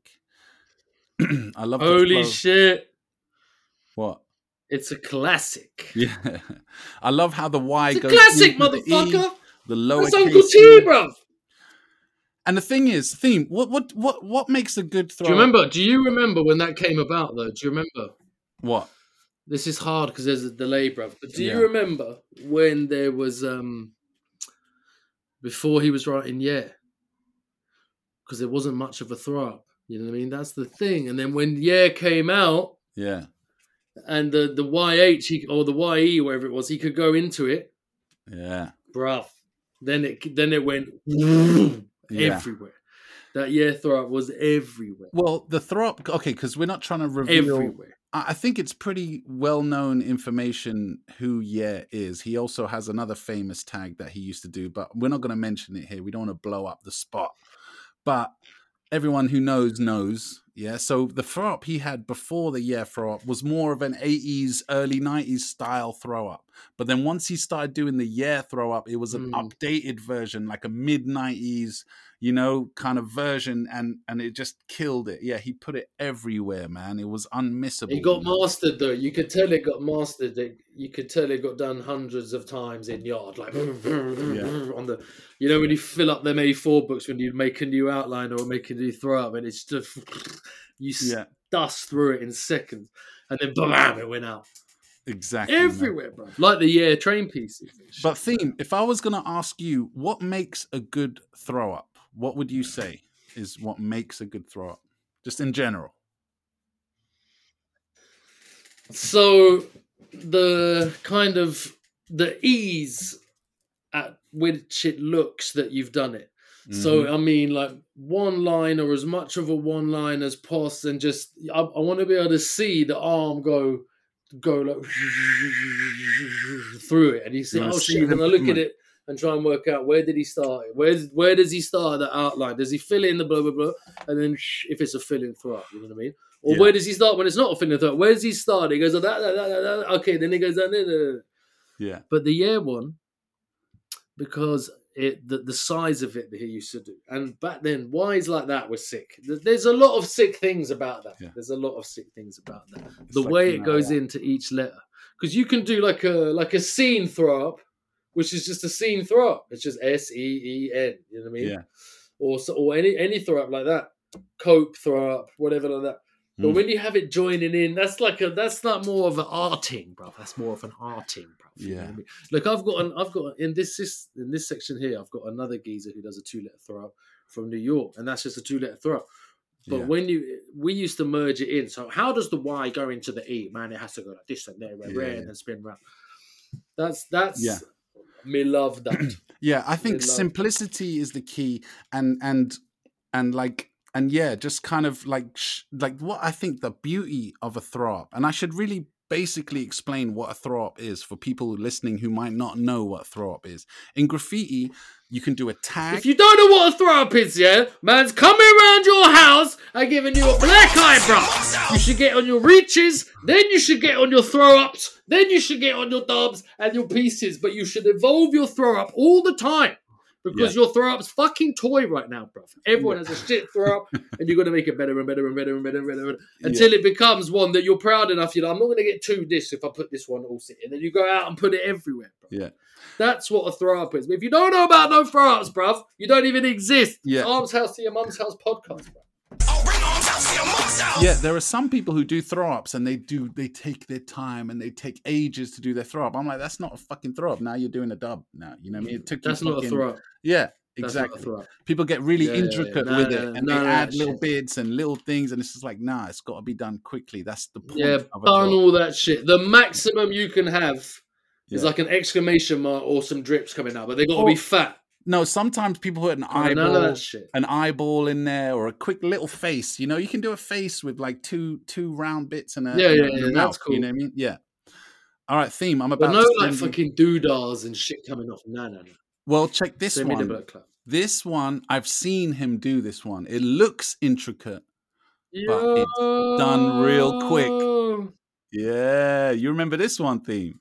I love. the Holy flow. shit. What? It's a classic. Yeah, I love how the Y It's a goes classic, into the E, motherfucker. the That's lowercase Uncle T, E. bruv. And the thing is, theme. What what what what makes a good throw? Do you remember? Do you remember when that came about, though? Do you remember? What? This is hard because there's a delay, bruv. But do Yeah. you remember when there was um before he was writing yeah? Because there wasn't much of a throw up. You know what I mean? That's the thing. And then when yeah came out, Yeah, and the the Y H he, or the Y E, whatever it was, he could go into it, yeah, bruv. Then it then it went yeah. everywhere. That yeah throw up was everywhere, Well, the throw up. Okay, because we're not trying to reveal. everywhere. I I think it's pretty well known information who Yeah is. He also has another famous tag that he used to do, but we're not going to mention it here. We don't want to blow up the spot. But everyone who knows knows. Yeah. So the throw up he had before the yeah throw up was more of an eighties, early nineties style throw up. But then once he started doing the yeah throw up, it was an Mm. updated version, like a mid nineties, you know, kind of version, and and it just killed it. Yeah, he put it everywhere, man. It was unmissable. It got man. mastered though. You could tell it got mastered. It, you could tell it got done hundreds of times in yard, like on the. You know when you fill up them A four books when you make a new outline or make a new throw up, and it's just you Yeah, dust through it in seconds, and then bam, it went out exactly. man. everywhere, bro. Like the yeah train pieces. But theme, if I was gonna ask you what makes a good throw up, what would you say is what makes a good throw up? Just in general. So the kind of the ease at which it looks that you've done it. So I mean, like one line or as much of a one line as possible, and just I, I want to be able to see the arm go, go like through it, and you see, You wanna oh see shit, the and I look at movement. it and try and work out where did he start it? Where where does he start the outline? Does he fill in the blah blah blah, and then if it's a filling throw up, you know what I mean? Or Yeah. where does he start when it's not a filling throw up? Where does he start? He goes, oh, that, that, that, that, that. Okay, then he goes down there. Yeah. But the yeah one, because it the, the size of it that he used to do, and back then whys like that were sick. Th- There's a lot of sick things about that. Yeah. There's a lot of sick things about that. It's The like way an it goes hour. into each letter, because you can do like a like a scene throw up, which is just a scene throw up. It's just S E E N. You know what I mean? Yeah. Or so, or any any throw up like that, cope throw up, whatever like that. But Mm. when you have it joining in, that's like a that's not more of an arting, bro. That's more of an arting, bro. You know Yeah. what I mean? Look, I've got an I've got in this this in this section here, I've got another geezer who does a two letter throw up from New York, and that's just a two-letter throw up. But Yeah. when you we used to merge it in, so how does the Y go into the E? Man, it has to go like this and there, rare, Yeah, rare, yeah. and then spin round. That's that's Yeah. me love that. Yeah, I think They love- simplicity is the key, and and and like and yeah, just kind of like sh- like what I think the beauty of a throw up, and I should really basically explain what a throw up is for people listening who might not know what throw up is. In graffiti, you can do a tag. If you don't know what a throw up is, yeah, man's coming around your house and giving you a black eye, bro. You should get on your reaches, then you should get on your throw ups, then you should get on your dubs and your pieces. But you should evolve your throw up all the time because your throw up's fucking toy right now, bro. Everyone has a shit throw up, and you're gonna make it better and better and better and better and better, and better until it becomes one that you're proud enough. You know, I'm not gonna get two discs if I put this one all sitting. And then you go out and put it everywhere, bro. Yeah. That's what a throw up is. But if you don't know about no throw ups, bruv, you don't even exist. Yeah. It's Arms House to Your Mum's House podcast, bro. Yeah, there are some people who do throw ups and they do they take their time and they take ages to do their throw up. I'm like, that's not a fucking throw up. Now you're doing a dub. Now you know what I mean. It took you That's not a fucking- throw up. Yeah, That's not a exactly. throw up. People get really Yeah, yeah, yeah. intricate No, with no, it, and no, they no, add that little shit. bits and little things, and it's just like, nah, it's got to be done quickly. That's the point. Yeah, of a done throw up. all that shit. The maximum you can have is Yeah. like an exclamation mark or some drips coming out, but they got to Or- be fat. No, sometimes people put an Oh, none of eyeball, that shit. an eyeball in there, or a quick little face. You know, you can do a face with like two two round bits and a Yeah, and yeah, a- and a yeah, mouth, that's cool. You know what I mean? Yeah. All right, theme. I'm But about no, to like send you- fucking doodahs and shit coming off. No, no, no. Well, check this Send me the one. blood clot. This one, I've seen him do this one. It looks intricate. But it's done real quick. Yo. Yeah, you remember this one, theme?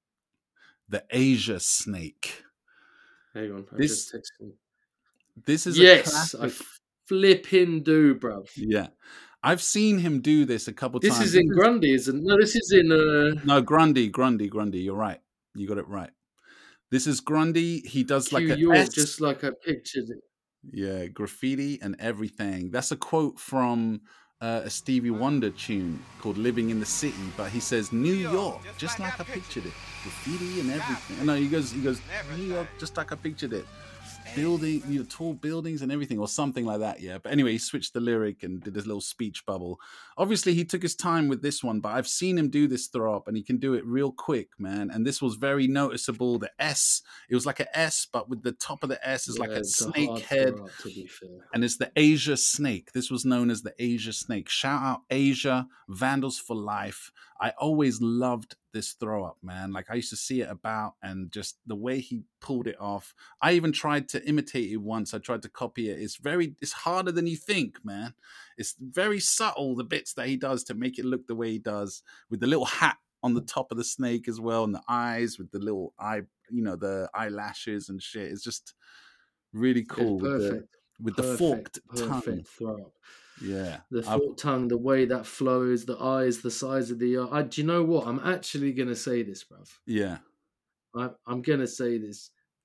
The Asia snake. Hang on. I This- just texted. This is a Yes, I classic. flipping do, bro. Yeah, I've seen him do this a couple This times. is in Grundy, isn't? No, this is in. Uh, No, Grundy, Grundy, Grundy. You're right. You got it right. This is Grundy. He does like Q a York, S. just like I pictured it. Yeah, graffiti and everything. That's a quote from uh, a Stevie Wonder tune called "Living in the City," but he says New York, just like I pictured it. Graffiti and everything. No, he goes, he goes New York, just like I pictured it. Building, you know, tall buildings and everything, or something like that. Yeah. But anyway, he switched the lyric and did his little speech bubble. Obviously, he took his time with this one, but I've seen him do this throw up, and he can do it real quick, man. And this was very noticeable. The S, it was like an S, but with the top of the S is like Yeah, a it's snake hard head. throw up, to be fair. And it's the Asia snake. This was known as the Asia snake. Shout out Asia, Vandals for life. I always loved this throw up, man. Like I used to see it about, and just the way he pulled it off. I even tried to imitate it once. I tried to copy it. It's very, it's harder than you think, man. It's very subtle, the bits that he does to make it look the way he does, with the little hat on the top of the snake as well, and the eyes with the little eye, you know, the eyelashes and shit. It's just really cool. It's with the- perfect. with the perfect, forked tongue. perfect throw up. Yeah. The I've- forked tongue, the way that flows, the eyes, the size of the eye. I, do you know what? I'm actually gonna say this, bruv. yeah. I, I'm gonna say this.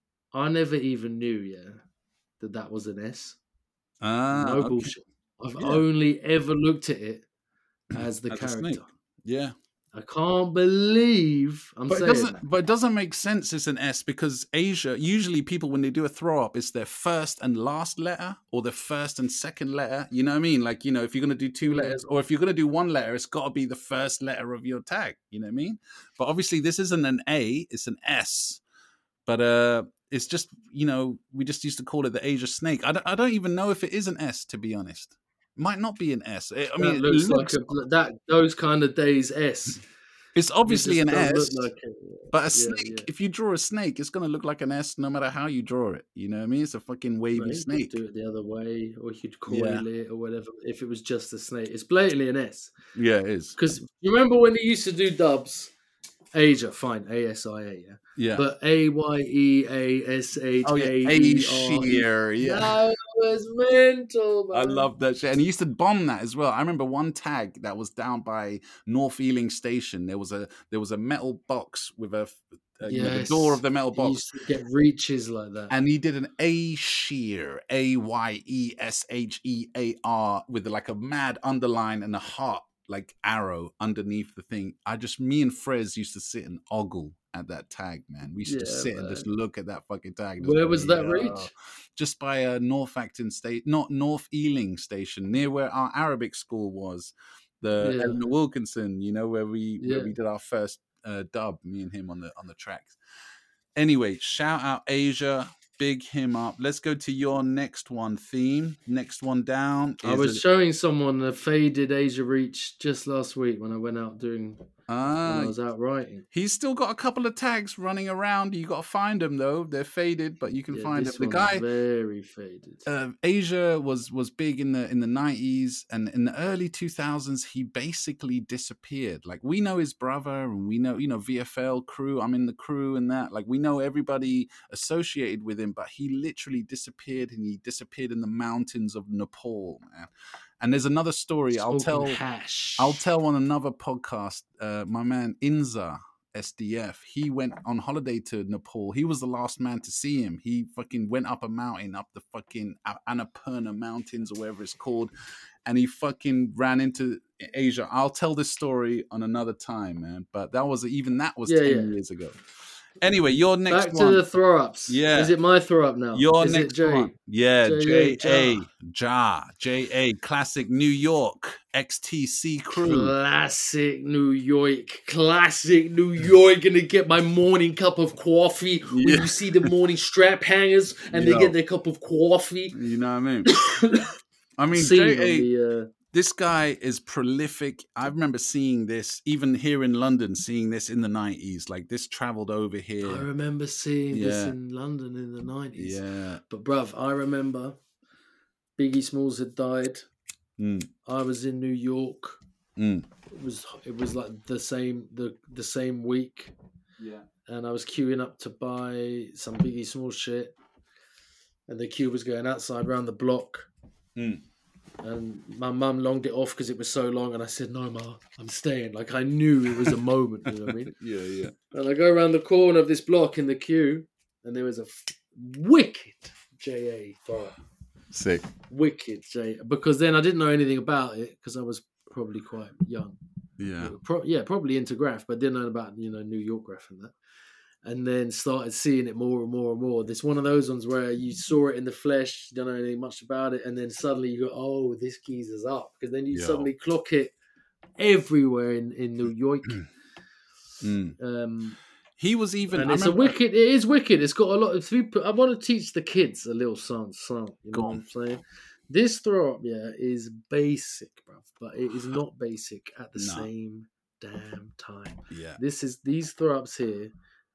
I never even knew, yeah, that that was an S. Ah, no okay. bullshit. I've Yeah. only ever looked at it as the As a character. snake. Yeah. I can't believe I'm But it saying doesn't that. but it doesn't make sense it's an S, because Asia, usually people when they do a throw up, it's their first and last letter or their first and second letter. You know what I mean? Like, you know, if you're gonna do two Yeah. letters, or if you're gonna do one letter, it's gotta be the first letter of your tag. You know what I mean? But obviously this isn't an A, it's an S. But uh it's just, you know, we just used to call it the Asia snake. I don't, I don't even know if it is an S, to be honest. Might not be an S. I I mean, that it looks, looks, like a, that those kind of days S. it's obviously It an just S. does look like it. But a Yeah, snake, yeah. if you draw a snake, it's going to look like an S no matter how you draw it. You know what I mean? It's a fucking wavy Right, you could snake. do it the other way, or you could coil Yeah. it or whatever. If it was just a snake, it's blatantly an S. Yeah, it is. Because you remember when they used to do dubs, Asia, fine, A S I A, yeah, Yeah. but A Y E A S H oh, yeah. A A E R E. sheer. Yeah. That was mental, man. I love that shit. And he used to bomb that as well. I remember one tag that was down by North Ealing Station. There was a there was a metal box with a, uh, you know, the Yes. door of the metal He box. used to get reaches like that. And he did an A sheer, A Y E S H E A R, with like a mad underline and a heart, like arrow underneath the thing. I just, me and Frez used to sit and ogle at that tag, man. We used to Yeah, just sit man. and just look at that fucking tag. Just Where go, was that "Yo." reach? Just by a North Acton state, not North Ealing station, near where our Arabic school was. The Yeah. Eleanor Wilkinson, you know, where we Yeah. where we did our first uh, dub, me and him on the on the tracks. Anyway, shout out Asia, big him up. Let's go to your next one theme. Next one down. I is was a- showing someone a faded Asia Reach just last week when I went out doing when ah, I was out writing. he's still got a couple of tags running around. You got to find them though. They're faded, but you can Yeah, find this them. The one's guy. very faded. Uh, Asia was was big in the in the nineties, and in the early two thousands he basically disappeared. Like, we know his brother, and we know, you know, V F L crew, I'm in the crew and that, like, we know everybody associated with him, but he literally disappeared, and he disappeared in the mountains of Nepal, man. And there's another story I'll Smoking tell hash. I'll tell on another podcast. Uh, my man Inza S D F, he went on holiday to Nepal. He was the last man to see him. He fucking went up a mountain, up the fucking Annapurna Mountains or whatever it's called, and he fucking ran into Asia. I'll tell this story on another time, man. But that was even that was Yeah, ten yeah. years ago. Anyway, your next Back one. to the throw ups. Yeah. Is it my throw up now? Your Is next it Jay? one. Yeah, J A, J A, Ja, J A, classic New York, X T C crew. Classic New York. Classic New York. Gonna get my morning cup of coffee. When Yeah. you see the morning strap hangers and Yo. they get their cup of coffee. You know what I mean? I mean, Scene on J A, the, uh, this guy is prolific. I remember seeing this, even here in London, seeing this in the nineties. Like, this traveled over I here. remember seeing this Yeah. in London in the nineties. Yeah. But bruv, I remember Biggie Smalls had died. Mm, I was in New York. mm. It was it was like the same the the same week. Yeah. And I was queuing up to buy some Biggie Smalls shit. And the queue was going outside round the block. Mm. And my mum longed it off because it was so long. And I said, no, Ma, I'm staying. Like, I knew it was a moment, you know what I mean? Yeah, yeah. And I go around the corner of this block in the queue. And there was a f- wicked J A throw. Sick. Wicked J A. Because then I didn't know anything about it because I was probably quite young. Yeah. Pro- yeah, probably into graph, but didn't know about, you know, New York graph and that. And then started seeing it more and more and more. It's one of those ones where you saw it in the flesh, you don't know anything much about it, and then suddenly you go, oh, this geezer's up. Because then you Yo. suddenly clock it everywhere in, in New York. Mm. Um, He was even. and I it's a remember- wicked, it is wicked. It's got a lot of, people- I want to teach the kids a little song, song you know Go what on. I'm saying? This throw up, yeah, is basic, bruv, but it is not basic at the No. same damn time. Yeah. This is these throw ups here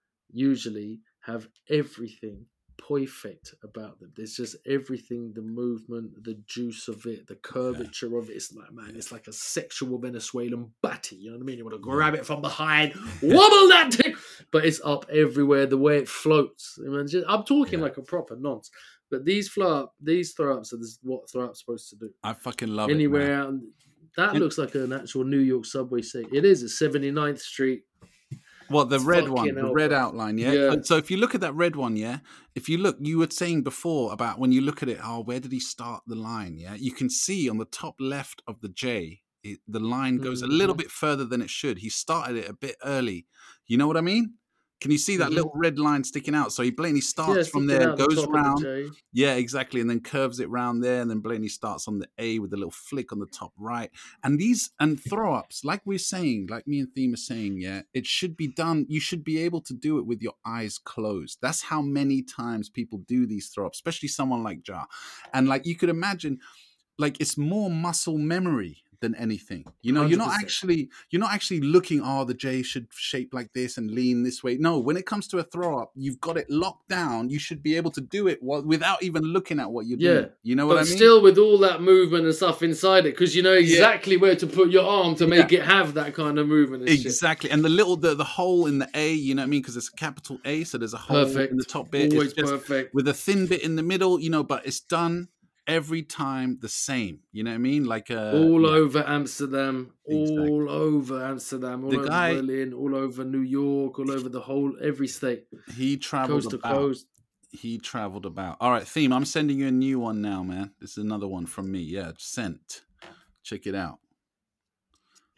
usually have everything perfect about them. There's just everything, the movement, the juice of it, the curvature of it. It's like, man, it's like a sexual Venezuelan batty. You know what I mean? You want to grab it from behind, wobble that thing, but it's up everywhere. The way it floats. I mean, just, I'm talking Yeah. like a proper nonce. But these flow up, these throw ups are this is what throw up's supposed to do. I fucking love Anywhere it. man. out, that And- looks like an actual New York subway station. It is at seventy-ninth Street. What, the It's red one, fucking the hell, red bro. outline, yeah? Yeah. So- So if you look at that red one, yeah, if you look, you were saying before about when you look at it, oh, where did he start the line, yeah? You can see on the top left of the J, it, the line goes a little Mhm. bit further than it should. He started it a bit early. You know what I mean? Can you see that Mhm. little red line sticking out? So he blatantly starts Yeah, from sticking there, out the goes top of the round. J. Yeah, exactly. And then curves it round there. And then blatantly starts on the A with a little flick on the top right. And these, and throw ups, like we're saying, like me and Theme are saying, yeah, it should be done. You should be able to do it with your eyes closed. That's how many times people do these throw ups, especially someone like Ja. And like you could imagine, like it's more muscle memory than anything. You know, you're not one hundred percent. actually you're not actually looking, oh, the J should shape like this and lean this way. No, when it comes to a throw up, you've got it locked down. You should be able to do it while, without even looking at what you're Yeah. doing. You know what But I mean? still with all that movement and stuff inside it, because you know exactly where to put your arm to make it have that kind of movement and shit. Exactly. And the little the, the hole in the A, you know what I mean? Because it's a capital A, so there's a hole Perfect. in the top bit. Always It's just perfect. with a thin bit in the middle, you know, but it's done every time the same. You know what I mean? Like uh, all yeah. over Amsterdam, Exactly. all over Amsterdam, all The over guy- Berlin, all over New York, all over the whole, every state, he traveled coast to about. coast. He traveled about. All right, Theme, I'm sending you a new one now, man. This is another one from me. Yeah, sent. Check it out.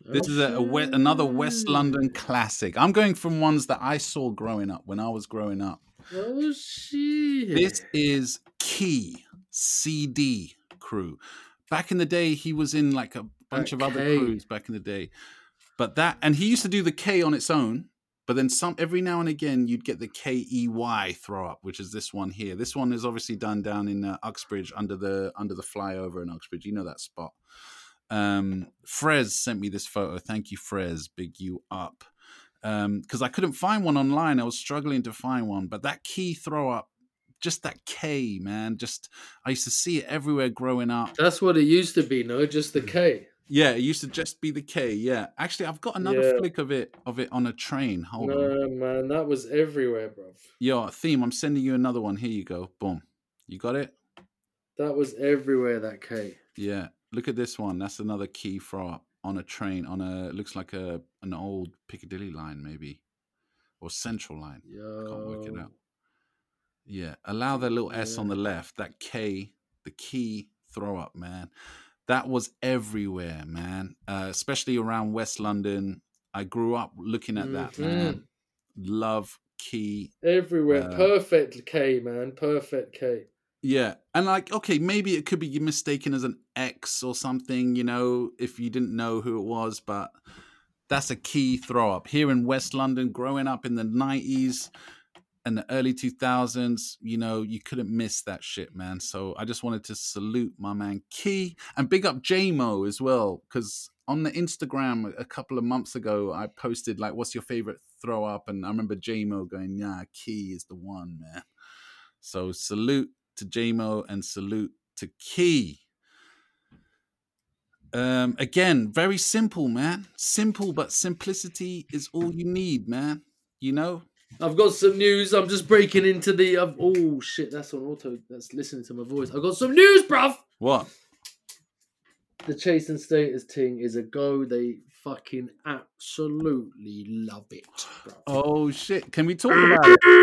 This is a, a we- another West London classic. I'm going from ones that I saw growing up when I was growing up. Oh shit! This is Key C D crew. Back in the day, he was in like a bunch That of other K. crews back in the day. But that, and he used to do the K on its own. But then some every now and again, you'd get the K E Y throw up, which is this one here. This one is obviously done down in uh, Uxbridge under the under the flyover in Uxbridge. You know that spot. Um, Frez sent me this photo. Thank you, Frez. Big you up. Because um, I couldn't find one online. I was struggling to find one. But that Key throw up, just that K, man. Just I used to see it everywhere growing up. That's what it used to be, no? Just the K. Yeah, it used to just be the K. Yeah, actually, I've got another Yeah. flick of it of it on a train. Hold on. No, man, that was everywhere, bro. Yo, Theme, I'm sending you another one. Here you go. Boom. You got it? That was everywhere, that K. Yeah. Look at this one. That's another Key throw up on a train. On a looks like a an old Piccadilly line, maybe, or Central line. Yo. Can't work it out. Yeah. Allow that little S on the left. That K, the Key throw up, man. That was everywhere, man. Uh, especially around West London. I grew up looking at that, Mhm. man. Love Key. Everywhere. Uh, Perfect K, man. Perfect K. Yeah. And like, okay, maybe it could be mistaken as an X or something, you know, if you didn't know who it was, but that's a Key throw up. Here in West London, growing up in the nineties and the early two thousands, you know, you couldn't miss that shit, man. So I just wanted to salute my man Key and big up J-Mo as well, because on the Instagram a couple of months ago, I posted like, what's your favorite throw up? And I remember J-Mo going, yeah, Key is the one, man. So salute to J-Mo and salute to Key. Um, again, very simple, man. Simple, but simplicity is all you need, man. You know? I've got some news. I'm just breaking into the. I've, oh shit, that's on auto. That's listening to my voice. I've got some news, bruv. What? The Chase and Status thing is a go. They fucking absolutely love it, bruv. Oh shit! Can we talk about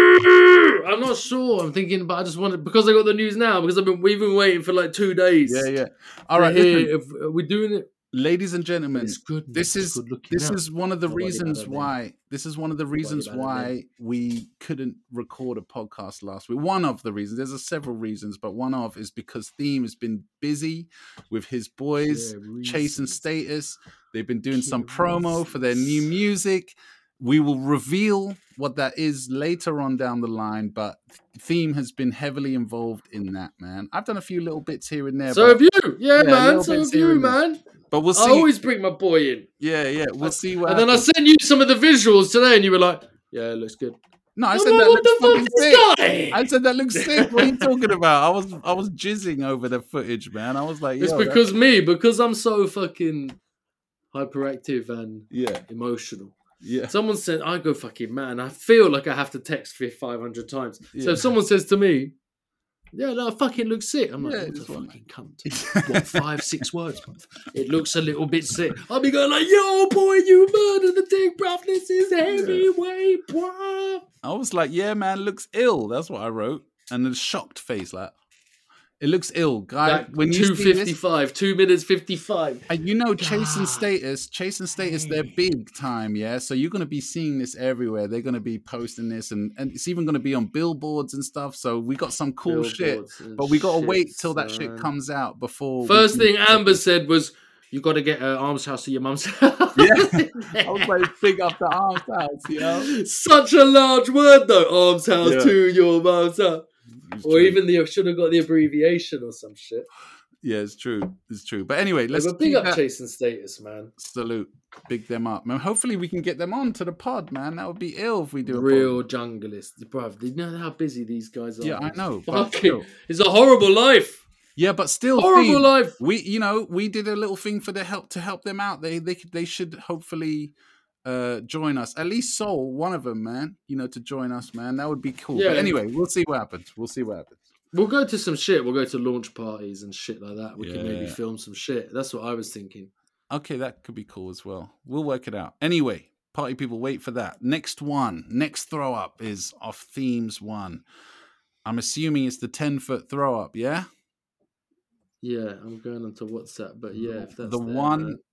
it? I'm not sure. I'm thinking, but I just wanted because I got the news now because I've been we've been waiting for like two days. Yeah, yeah. All right, Here, listen, if, are we doing it? ladies and gentlemen, It's good. this It's is good looking this out. is one of the Nobody reasons better than- why this is one of the reasons better than why we couldn't record a podcast last week. One of the reasons, there's a several reasons, but one of is because Theme has been busy with his boys, Yeah, Chase and reasons. Status. They've been doing some Yeah, promo for their new music. We will reveal what that is later on down the line, but Theme has been heavily involved in that, man. I've done a few little bits here and there. So but, have you, yeah, Yeah, a man. little So bits have here you, and there. man. but we'll see. I always bring my boy in, Yeah, yeah, we'll see what and then I happens. sent you some of the visuals today, and you were like, "Yeah, it looks good." No, I I'm said like, that what looks the fuck fucking is sick. this guy? I said that looks sick. What are you talking about? I was I was jizzing over the footage, man. I was like, It's yo, because me, because I'm so fucking hyperactive and yeah, emotional. yeah. Someone said I go fucking mad, and I feel like I have to text five hundred times. So Yeah. if someone says to me, "Yeah, no, it fucking looks sick," I'm like, Yeah, "What the it's one- fucking cunt?" What, five, six words? Bruv? It looks a little bit sick. I'll be going like, "Yo, boy, you murdered the thing, bruv. This is heavyweight, bruv." I was like, yeah, man, looks ill. That's what I wrote, and a shocked face, like, it looks ill, guy. Like when you two see this, fifty-five, two minutes fifty-five. and you know, Chase and God. Status, Chase and Status, they're big time, yeah. So you're gonna be seeing this everywhere. They're gonna be posting this, and and it's even gonna be on billboards and stuff. So we got some cool shit, Billboards and but we gotta shit, wait till that shit son. comes out before. we First can- thing Amber said was, "You got to get an arms house to your mum's house." Yeah. I was like, big up the arms house, you know. Such a large word, though. Arms house Yeah. to your mum's house. It's Or true. even the should have got the abbreviation or some shit. Yeah, it's true. It's true. But anyway, let's But big keep up that Chase and Status, man. salute. Big them up. Man, hopefully we can get them on to the pod, man. That would be ill if we do a Real pod. junglist, bruv. You know how busy these guys are. Yeah, I know. But Fucking, still. it's a horrible life. Yeah, but still Horrible Theme, life. We you know, we did a little thing for the help to help them out. They they they should hopefully uh join us. At least Soul, one of them, man. You know, to join us, man. That would be cool. Yeah. But anyway, we'll see what happens. We'll see what happens. We'll go to some shit. We'll go to launch parties and shit like that. We can maybe Yeah. film some shit. That's what I was thinking. Okay, that could be cool as well. We'll work it out. Anyway, party people, wait for that. Next one, next throw up is off Themes one. I'm assuming it's the ten foot throw up, yeah? Yeah, I'm going onto WhatsApp, but yeah, if that's the there, one man.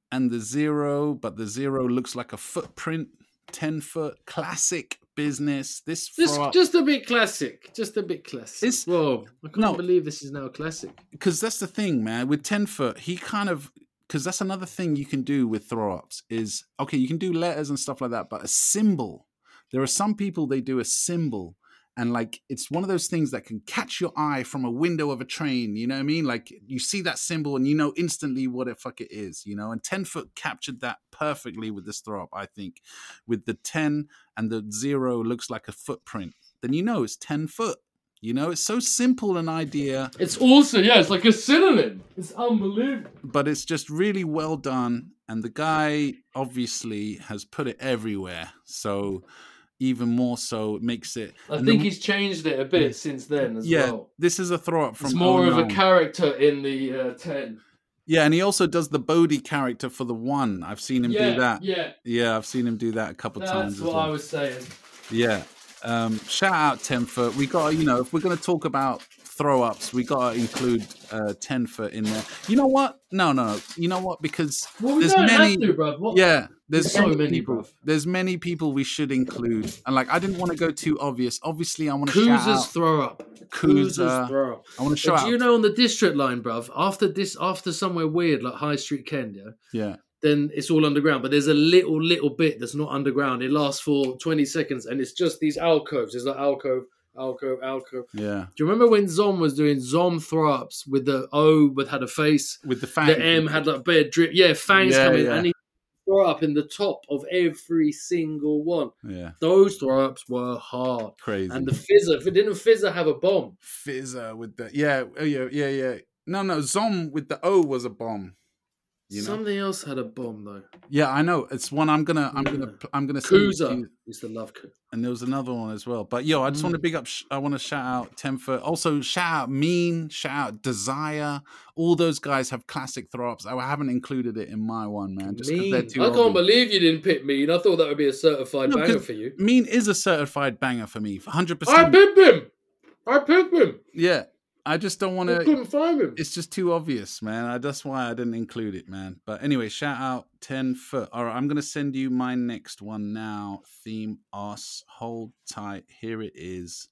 and the zero, but the zero looks like a footprint. ten foot classic business. This Just, throw up, just a bit classic. Just a bit classic. It's- Whoa! I can't no. believe this is now classic. because that's the thing, man. With ten foot, he kind of because that's another thing you can do with throw ups is okay, you can do letters and stuff like that, but a symbol. There are some people they do a symbol. And like it's one of those things that can catch your eye from a window of a train, you know what I mean? Like you see that symbol and you know instantly what the fuck it is, you know? And ten foot captured that perfectly with this throw up, I think. With the ten and the zero looks like a footprint. Then you know it's ten foot. You know, it's so simple an idea. It's also, yeah, it's like a synonym. It's unbelievable. But it's just really well done. And the guy obviously has put it everywhere. So even more so, it makes it. I and think the- he's changed it a bit since then as yeah, well. this is a throw up from It's more of a oh nine. character in the uh, ten. Yeah, and he also does the Bodhi character for the one. I've seen him Yeah, do that. yeah. Yeah, I've seen him do that a couple That's times as what well. I was saying. Yeah. Um, shout out ten foot. We got, you know, if we're going to talk about throw ups, we got to include uh, ten foot in there. You know what? No, no, no. You know what? Because Well, we there's don't many. have to, bruv. What? Yeah, there's There's so many, many, people. bruv. There's many people we should include, and like I didn't want to go too obvious. Obviously, I want to shout Kuza's out throw up. Kuza. Kuza's throw up. I want to show But out. do you know on the district line, bruv, after this, after somewhere weird like High Street Kent, yeah, Yeah, then it's all underground. But there's a little, little bit that's not underground. It lasts for twenty seconds, and it's just these alcoves. There's like alcove, alcove, alcove. yeah. Do you remember when Zom was doing Zom throw ups with the O but had a face? With the fang. The M had like bare drip. Yeah, fangs Yeah, coming, yeah. and he throw up in the top of every single one. Yeah, Those throw ups were hard. crazy. And the Fizzer, didn't Fizzer have a bomb? Fizzer with the yeah, oh, yeah, yeah, yeah. No, no, Zom with the O was a bomb. You know? Something else had a bomb though. Yeah, I know. It's one I'm gonna, I'm gonna, Yeah. I'm gonna. send it to Kuza you. used to love Kuza. And there was another one as well. But yo, I just want to big up. sh- I want to shout out ten foot. Also, shout out Mean. Shout out Desire. All those guys have classic throw ups. I haven't included it in my one, man. Just 'cause Mean. they're I too can't obvious. believe you didn't pick Mean. I thought that would be a certified No, banger 'cause for you. Mean is a certified banger for me. Hundred I percent. picked him. I picked him. Yeah, I just don't want I to. couldn't find him. It's just too obvious, man. I, that's why I didn't include it, man. But anyway, shout out ten foot. All right, I'm gonna send you my next one now. Theme us. Hold tight. Here it is.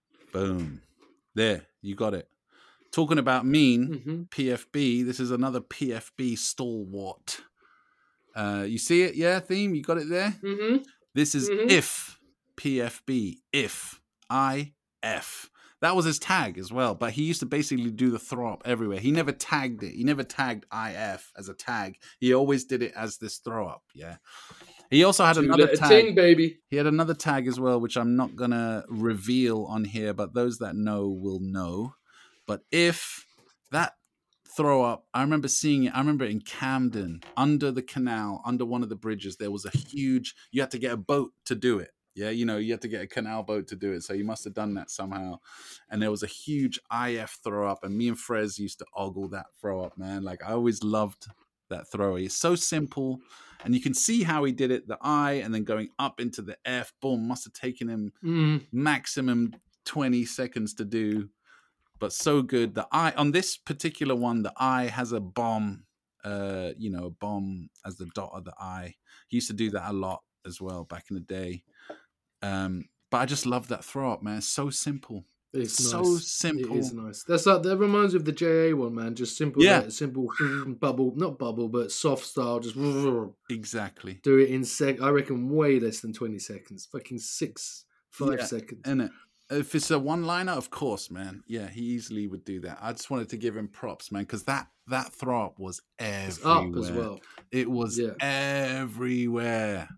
Boom. There, you got it. Talking about mean Mm-hmm. P F B. This is another P F B stalwart. Uh, you see it? Yeah, theme. You got it there. Mm-hmm. This is Mhm. if P F B. If I F. That was his tag as well, but he used to basically do the throw up everywhere. He never tagged it. He never tagged I F as a tag. He always did it as this throw up. Yeah. He also had another Two-letter tag. ting, baby. He had another tag as well, which I'm not gonna reveal on here, but those that know will know. But if that throw up, I remember seeing it. I remember in Camden, under the canal, under one of the bridges, there was a huge. You had to get a boat to do it. Yeah, you know, you had to get a canal boat to do it. So he must have done that somehow. And there was a huge I F throw up, and me and Frez used to ogle that throw up, man. Like I always loved that throw. It's so simple, and you can see how he did it. The I, and then going up into the F. Boom, must have taken him Mm. maximum twenty seconds to do, but so good. The I on this particular one, the I has a bomb. Uh, you know, a bomb as the dot of the I. He used to do that a lot as well back in the day. Um, but I just love that throw up, man. It's so simple. It's so nice. simple. It is nice. That's like that reminds me of the J A one, man. Just simple, Yeah. uh, simple bubble, not bubble, but soft style. Just do Exactly. it in sec. I reckon way less than twenty seconds. Fucking six, five Yeah. seconds. And it, if it's a one-liner, of course, man. Yeah, he easily would do that. I just wanted to give him props, man, because that that throw up was It's everywhere. up as well. It was Yeah. everywhere.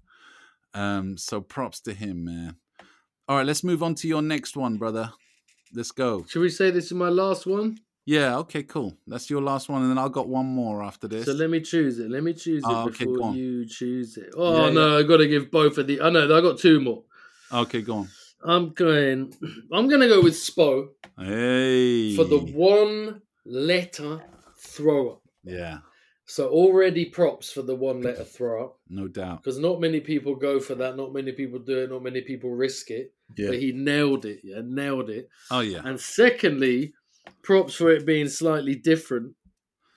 Um, so props to him, man. All right, let's move on to your next one, brother. Let's go. Should we say this is my last one? Yeah, okay, cool. That's your last one, and then I've got one more after this. So let me choose it. Let me choose it Oh, okay, go before on. you choose it. Oh Yeah, no, I got to give both of the. I know I got two more. Okay, go on. I'm going. I'm going to go with Spo Hey. for the one letter throw up. Yeah, So already props for the one letter throw up. no doubt. Because not many people go for that. Not many people do it. Not many people risk it. Yeah. But he nailed it. Yeah, nailed it. Oh, yeah. And secondly, props for it being slightly different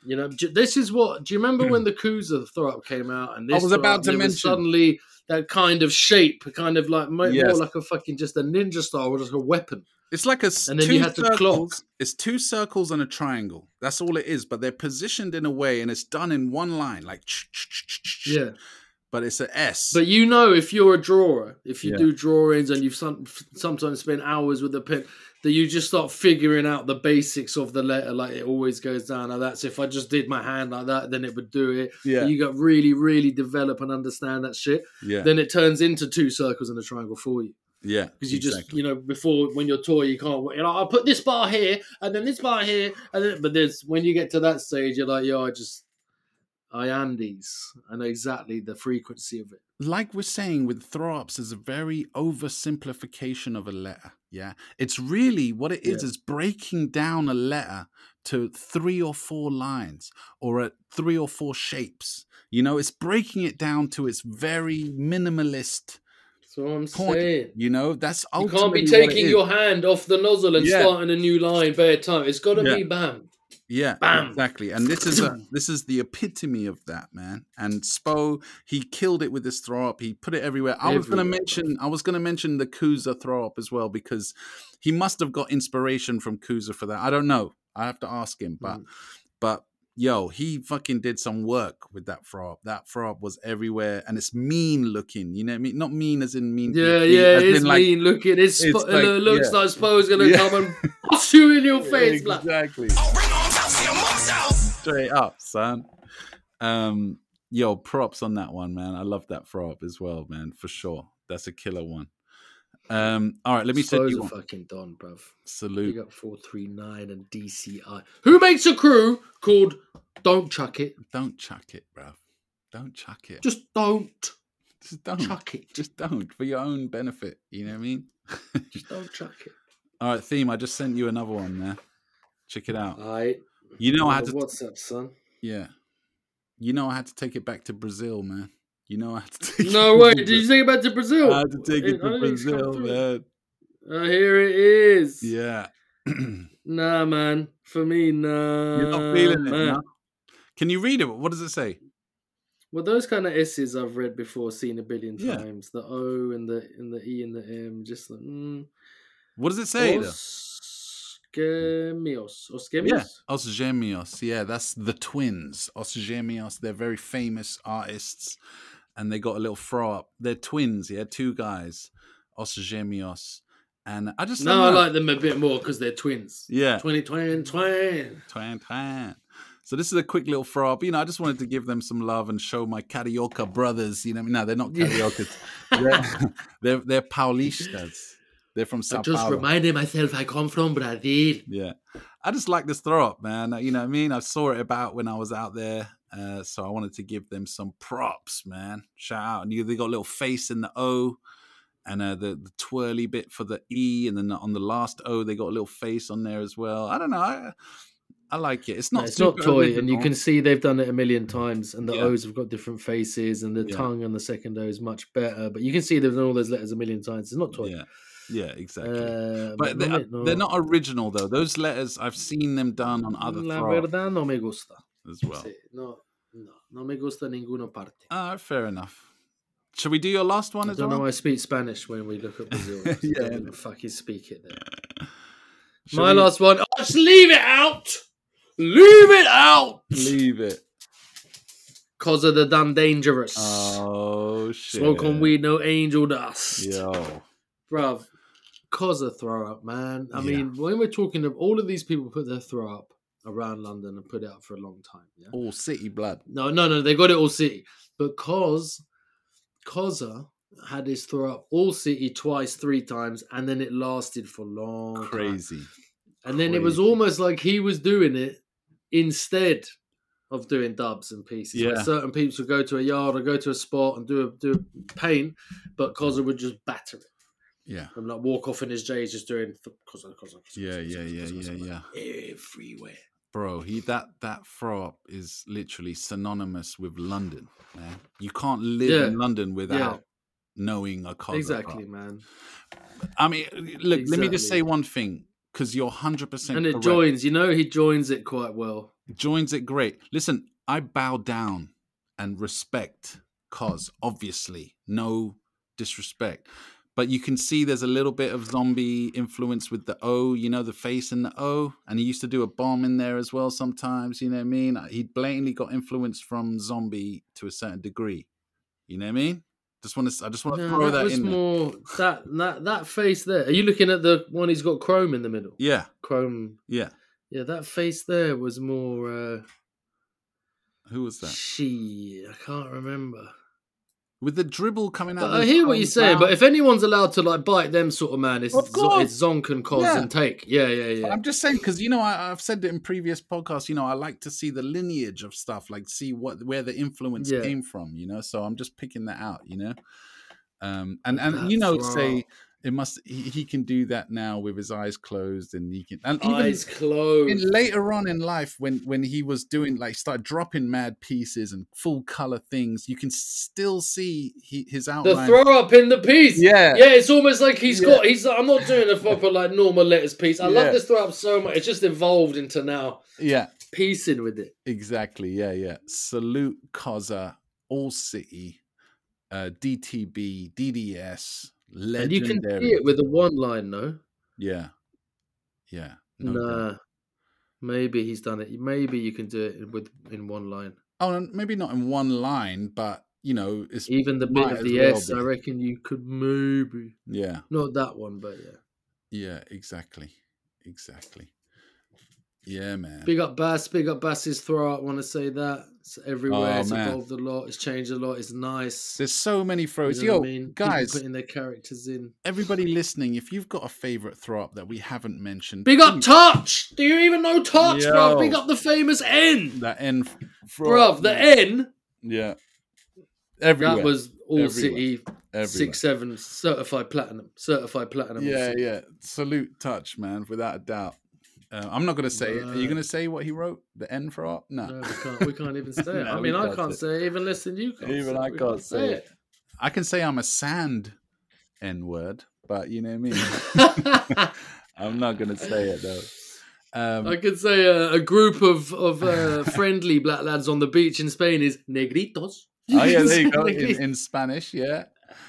You know, j- this is what. Do you remember when the Kuza throw up came out? And this I was throw about up, to there was mention- suddenly that kind of shape, kind of like mo- Yes. more like a fucking just a ninja style, or just a weapon. It's like a s- And then two you had to circles. clock. It's two circles and a triangle. That's all it is. But they're positioned in a way, and it's done in one line, like Yeah. But it's an S. But you know, if you're a drawer, if you Yeah. do drawings and you've some, sometimes spent hours with a pen, that you just start figuring out the basics of the letter. Like it always goes down. Now that's if I just did my hand like that, then it would do it. Yeah. You got really, really develop and understand that shit. yeah, Then it turns into two circles and a triangle for you. yeah. Because you just, exactly. you know, before when you're toy, you can't. You know, I'll put this bar here and then this bar here, and then. But there's when you get to that stage, you're like, yo, I just, I am these. I know exactly the frequency of it. Like we're saying with throw ups is a very oversimplification of a letter. Yeah. It's really what it is Yeah. is breaking down a letter to three or four lines or at three or four shapes. You know, it's breaking it down to its very minimalist That's what I'm point. saying. You know, that's You ultimately can't be what it taking is. your hand off the nozzle and Yeah. starting a new line bare time. It's got to Yeah. be bam. Yeah, Bam. exactly. And this is a, this is the epitome of that, man. And Spo, he killed it with this throw up. He put it everywhere. I was going to Everywhere, mention, I was going to mention the Kuza throw up as well because he must have got inspiration from Kuza for that. I don't know. I have to ask him, but Mm. but yo, he fucking did some work with that throw up. That throw up was everywhere, and it's mean looking. You know what I mean? Not mean as in mean. Yeah, P T, yeah, as it's in, like, mean looking. It's, it's sp- like- it looks yeah. like Spo's going to Yeah. come and bust you in your face. Like, Exactly. Straight up, son. Um, yo, props on that one, man. I love that throw up as well, man, for sure. That's a killer one. Um, all right, let me send Spo's you a one. fucking don, bruv. Salute. Big up four three nine and D C I. Who makes a crew called Don't Chuck It? Don't chuck it, bruv. Don't chuck it. Just don't Just don't. chuck it. Just don't for your own benefit. You know what I mean? Just don't chuck it. All right, theme. I just sent you another one there. Check it out. All right. You know I had to. What's up, son? Yeah. You know I had to take it back to Brazil, man. You know I had to take it No to way. Brazil. Did you take it back to Brazil? I had to take it I to didn't think it's come Brazil, through. man. Uh, here it is. Yeah. Nah, man. For me, nah. You're not feeling it, man. no? Can you read it? What does it say? Well, those kind of S's I've read before, seen a billion Yeah. times. The O and the and the E and the M, just like mm. What does it say? though? Oskemios. Oskemios? Yeah, Os Gemios. Yeah, that's the twins. Os Gemios. They're very famous artists, and they got a little throw up. They're twins. Yeah, two guys. Os Gemios. And I just No, don't I know. like them a bit more because they're twins. Yeah, Twin, twin, twin. twin, twin. So this is a quick little throw up. You know, I just wanted to give them some love and show my Carioca brothers. You know, no, they're not Cariocas. they're, they're they're Paulistas. They're from Sao I just Paulo. reminded myself I come from Brazil. Yeah. I just like this throw up, man. You know what I mean? I saw it about when I was out there. Uh, so I wanted to give them some props, man. Shout out. And you, they got a little face in the O and uh, the, the twirly bit for the E. And then on the last O, they got a little face on there as well. I don't know. I, I like it. It's not No, it's not super toy, and you original. can see they've done it a million times, and the Yeah. O's have got different faces, and the Yeah. tongue on the second O is much better. But you can see they've done all those letters a million times. It's not toy. Yeah. Yeah, exactly. Uh, but they, no, are no. they're not original, though. Those letters, I've seen them done on other La throw verdad no me gusta. as well. Sí, no, no, no me gusta ninguna parte. Ah, fair enough. Shall we do your last one I as don't well? know. I speak Spanish when we look at Brazil. Yeah. yeah, fucking speak it there. Shall My we last one. Oh, just leave it out. Leave it out. leave it? Cause of the damn dangerous. Oh shit! Smoke on weed, no angel dust. Yo, Bruv, cause of throw up, man. I Yeah. mean, when we're talking of all of these people put their throw up around London and put it up for a long time. Yeah. all city blood. No, no, no, they got it all city. But cause Koza had his throw up all city twice, three times, and then it lasted for long. time. Crazy. And then it was Crazy. almost like he was doing it instead of doing dubs and pieces. Like Yeah. certain people would go to a yard or go to a spot and do a do a paint, but Koza would just batter it. Yeah. And like walk off in his J's just doing Koza, Koza, Koza. Yeah, Koza, yeah, Koza, yeah, Koza, yeah, Koza, yeah. everywhere. Bro, he that that throw up is literally synonymous with London. Man. You can't live Yeah. in London without Yeah. knowing a Koza Exactly, throw up. man. I mean, look. Let me just Exactly. say one thing. because you're one hundred percent And it correct. joins, you know, he joins it quite well. Joins it great. Listen, I bow down and respect Cos, obviously. No disrespect. But you can see there's a little bit of zombie influence with the O, you know, the face and the O. And he used to do a bomb in there as well sometimes, you know what I mean? He blatantly got influence from zombie to a certain degree. You know what I mean? Just want to, I just want to No, throw that, that was in there. more that that that face there. Are you looking at the one he's got chrome in the middle? Yeah, Chrome. yeah. Yeah, that face there was more. Uh, Who was that? she, I can't remember. With the dribble coming out. But of I his hear what own you're saying. mouth. But if anyone's allowed to like bite them sort of man, it's Of Z- course. it's Zonk and Cos Yeah. and Take. Yeah, yeah, yeah. I'm just saying because you know I, I've said it in previous podcasts. You know I like to see the lineage of stuff, like see what where the influence Yeah. came from. You know, so I'm just picking that out. You know, um, and and That you know throw. say it must he, he can do that now with his eyes closed, and he can and even Eyes closed. in later on in life when when he was doing like started dropping mad pieces and full color things, you can still see he, his The outline. throw up in the piece. Yeah. Yeah, it's almost like he's Yeah. got he's I'm not doing a proper like normal letters piece. I Yeah. love this throw up so much. It's just evolved into now Yeah, piecing with it. exactly. Yeah, yeah. Salute Koza, All City, uh, D T B, D D S, And legendary. you can see it with the one line, no? Yeah, yeah. No nah. doubt. Maybe he's done it. Maybe you can do it with in one line. Oh, and maybe not in one line, but you know, it's Even the bit might of as the well S, be. I reckon you could maybe Yeah, not that one, but yeah. yeah. Exactly, exactly. Yeah, man. Big up Bass, big up Bass's throw up. Want to say that it's everywhere. Oh, it's man. evolved a lot. It's changed a lot. It's nice. There's so many throws. You know Yo, what I mean? People guys, putting their characters in. everybody listening, if you've got a favorite throw up that we haven't mentioned, Big up please- Touch. Do you even know Touch, Yo. bruv? Big up the famous N, that N throw up, bruv. The man. N. Yeah. Everywhere. That was all Everywhere. city Everywhere. six seven certified platinum. Certified platinum. Yeah, All City. yeah. Salute Touch, man, without a doubt. Uh, I'm not going to say it. Are you Right. going to say what he wrote? The N for art? No. No, we can't. We can't even say it. No, I we mean, I can't can't say say it. Even less than you can't. Even say I it. We can't say it. I can say I'm a sand N word, but you know what I mean? I'm not going to say it, though. Um, I could say a, a group of of uh, friendly black lads on the beach in Spain is negritos. oh, yeah, can there you say go. In, negritos. in Spanish, yeah.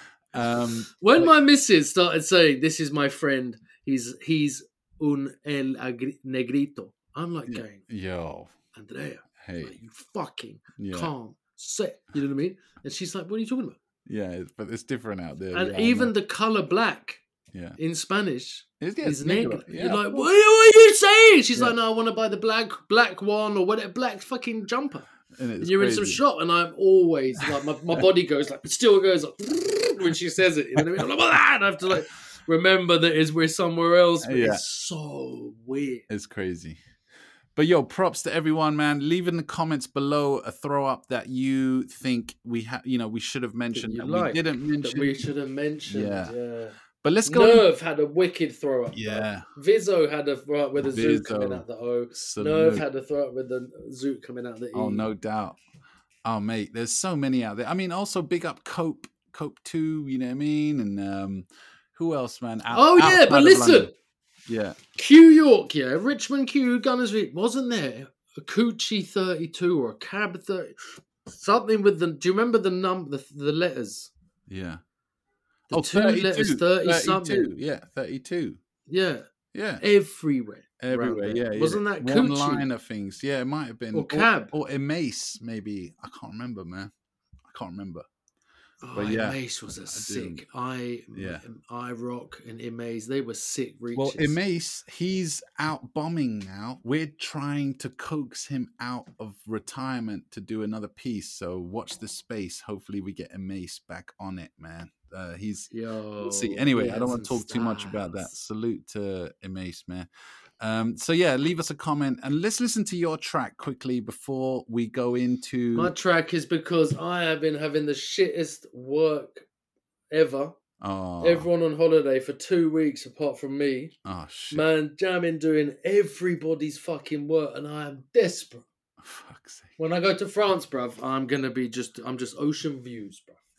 Um, When my missus started saying, "This is my friend," he's he's un el agri- negrito. I'm like going, yo, Andrea, hey. like, you fucking Yeah. calm, set. You know what I mean? And she's like, "What are you talking about?" Yeah, it's- but it's different out there. And yeah, I even know. the color black Yeah. in Spanish It's, yeah, is it's negro. negro. Yeah, You're of like, course. what, what are you saying? She's Yeah. like, no, I want to buy the black black one or whatever, black fucking jumper. And it's And you're in some crazy. shop, and I'm always like, my, my body goes like, it still goes like when she says it. You know what I mean? I'm like, "Ah," and I have to like remember that is we're somewhere else. But Yeah. it's so weird. It's crazy. But yo, props to everyone, man. Leave in the comments below a throw up that you think we have, you know, we should have mentioned you that like, we didn't That mention. we should have mentioned. Yeah. Yeah. But let's go. Nerve had a wicked throw up. Yeah. Vizzo had a throw up with a zoo Vizzo. coming out the O. Salute. Nerve had a throw up with the zoot coming out the E. Oh, no doubt. Oh, mate, there's so many out there. I mean, also big up Cope, Cope two, you know what I mean? And um, who else, man? Out- Oh yeah, outside but of listen, London. Yeah. Q York, yeah, Richmond Q Gunners Week, wasn't there a Coochie thirty-two or a Cab thirty, something with the? Do you remember the number, the, the letters? Yeah. The oh, two letters, thirty something. Yeah, thirty-two. Yeah, Yeah. everywhere. Everywhere, around yeah, there. yeah. Wasn't that one Coochie? line of things? Yeah, it might have been Or Cab. or, or Emace, maybe. I can't remember, man. I can't remember. Oh, But yeah, Mace was a do. sick. I, Yeah. I Rock and Imaze, they were sick reaches. Well, Emace, he's out bombing now. We're trying to coax him out of retirement to do another piece. So watch the space. Hopefully, we get Emace back on it, man. Uh, he's Yo, we'll see. Anyway, he I had don't want to some talk too much about that. stars. Salute to Emace, man. Um, so yeah, leave us a comment and let's listen to your track quickly before we go into. My track is because I have been having the shittest work ever. Oh, Everyone on holiday for two weeks apart from me. oh shit! Man, jamming doing everybody's fucking work and I am desperate. Fuck's sake. When I go to France, bruv, I'm gonna be just I'm just ocean views, bruv.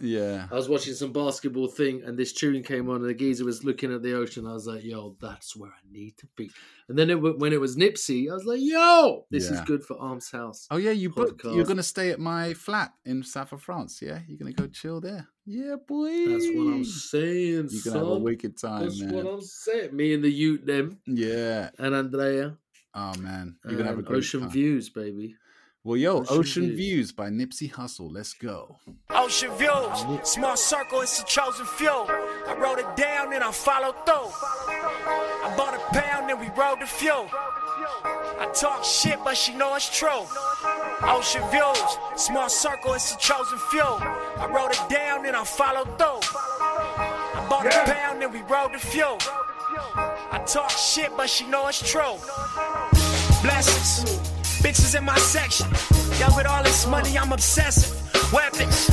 Yeah. I was watching some basketball thing, and this tune came on, and the geezer was looking at the ocean. I was like, "Yo, that's where I need to be." And then it, when it was Nipsey, I was like, "Yo, this Yeah. is good for Arms House." Oh yeah, you booked. podcast. You're gonna stay at my flat in south of France. Yeah, you're gonna go chill there. Yeah, boy. That's what I'm saying, You're son. gonna have a wicked time, That's man. what I'm saying. Me and the Ute, them, Yeah. and Andrea. Oh man, you're gonna have a and great Ocean time. Views, baby. Well, yo, Ocean Ocean, Views. Views. by Nipsey Hussle. Let's go. Ocean views, small circle, it's a chosen few. I wrote it down and I followed through. I bought a pound and we rode the fuel. I talk shit, but she know it's true. Ocean views, small circle, it's a chosen few. I wrote it down and I followed through. I bought a pound and we rode the fuel. I talk shit, but she know it's true. Blessings, bitches in my section. Yo, with all this money, I'm obsessive. Weapons,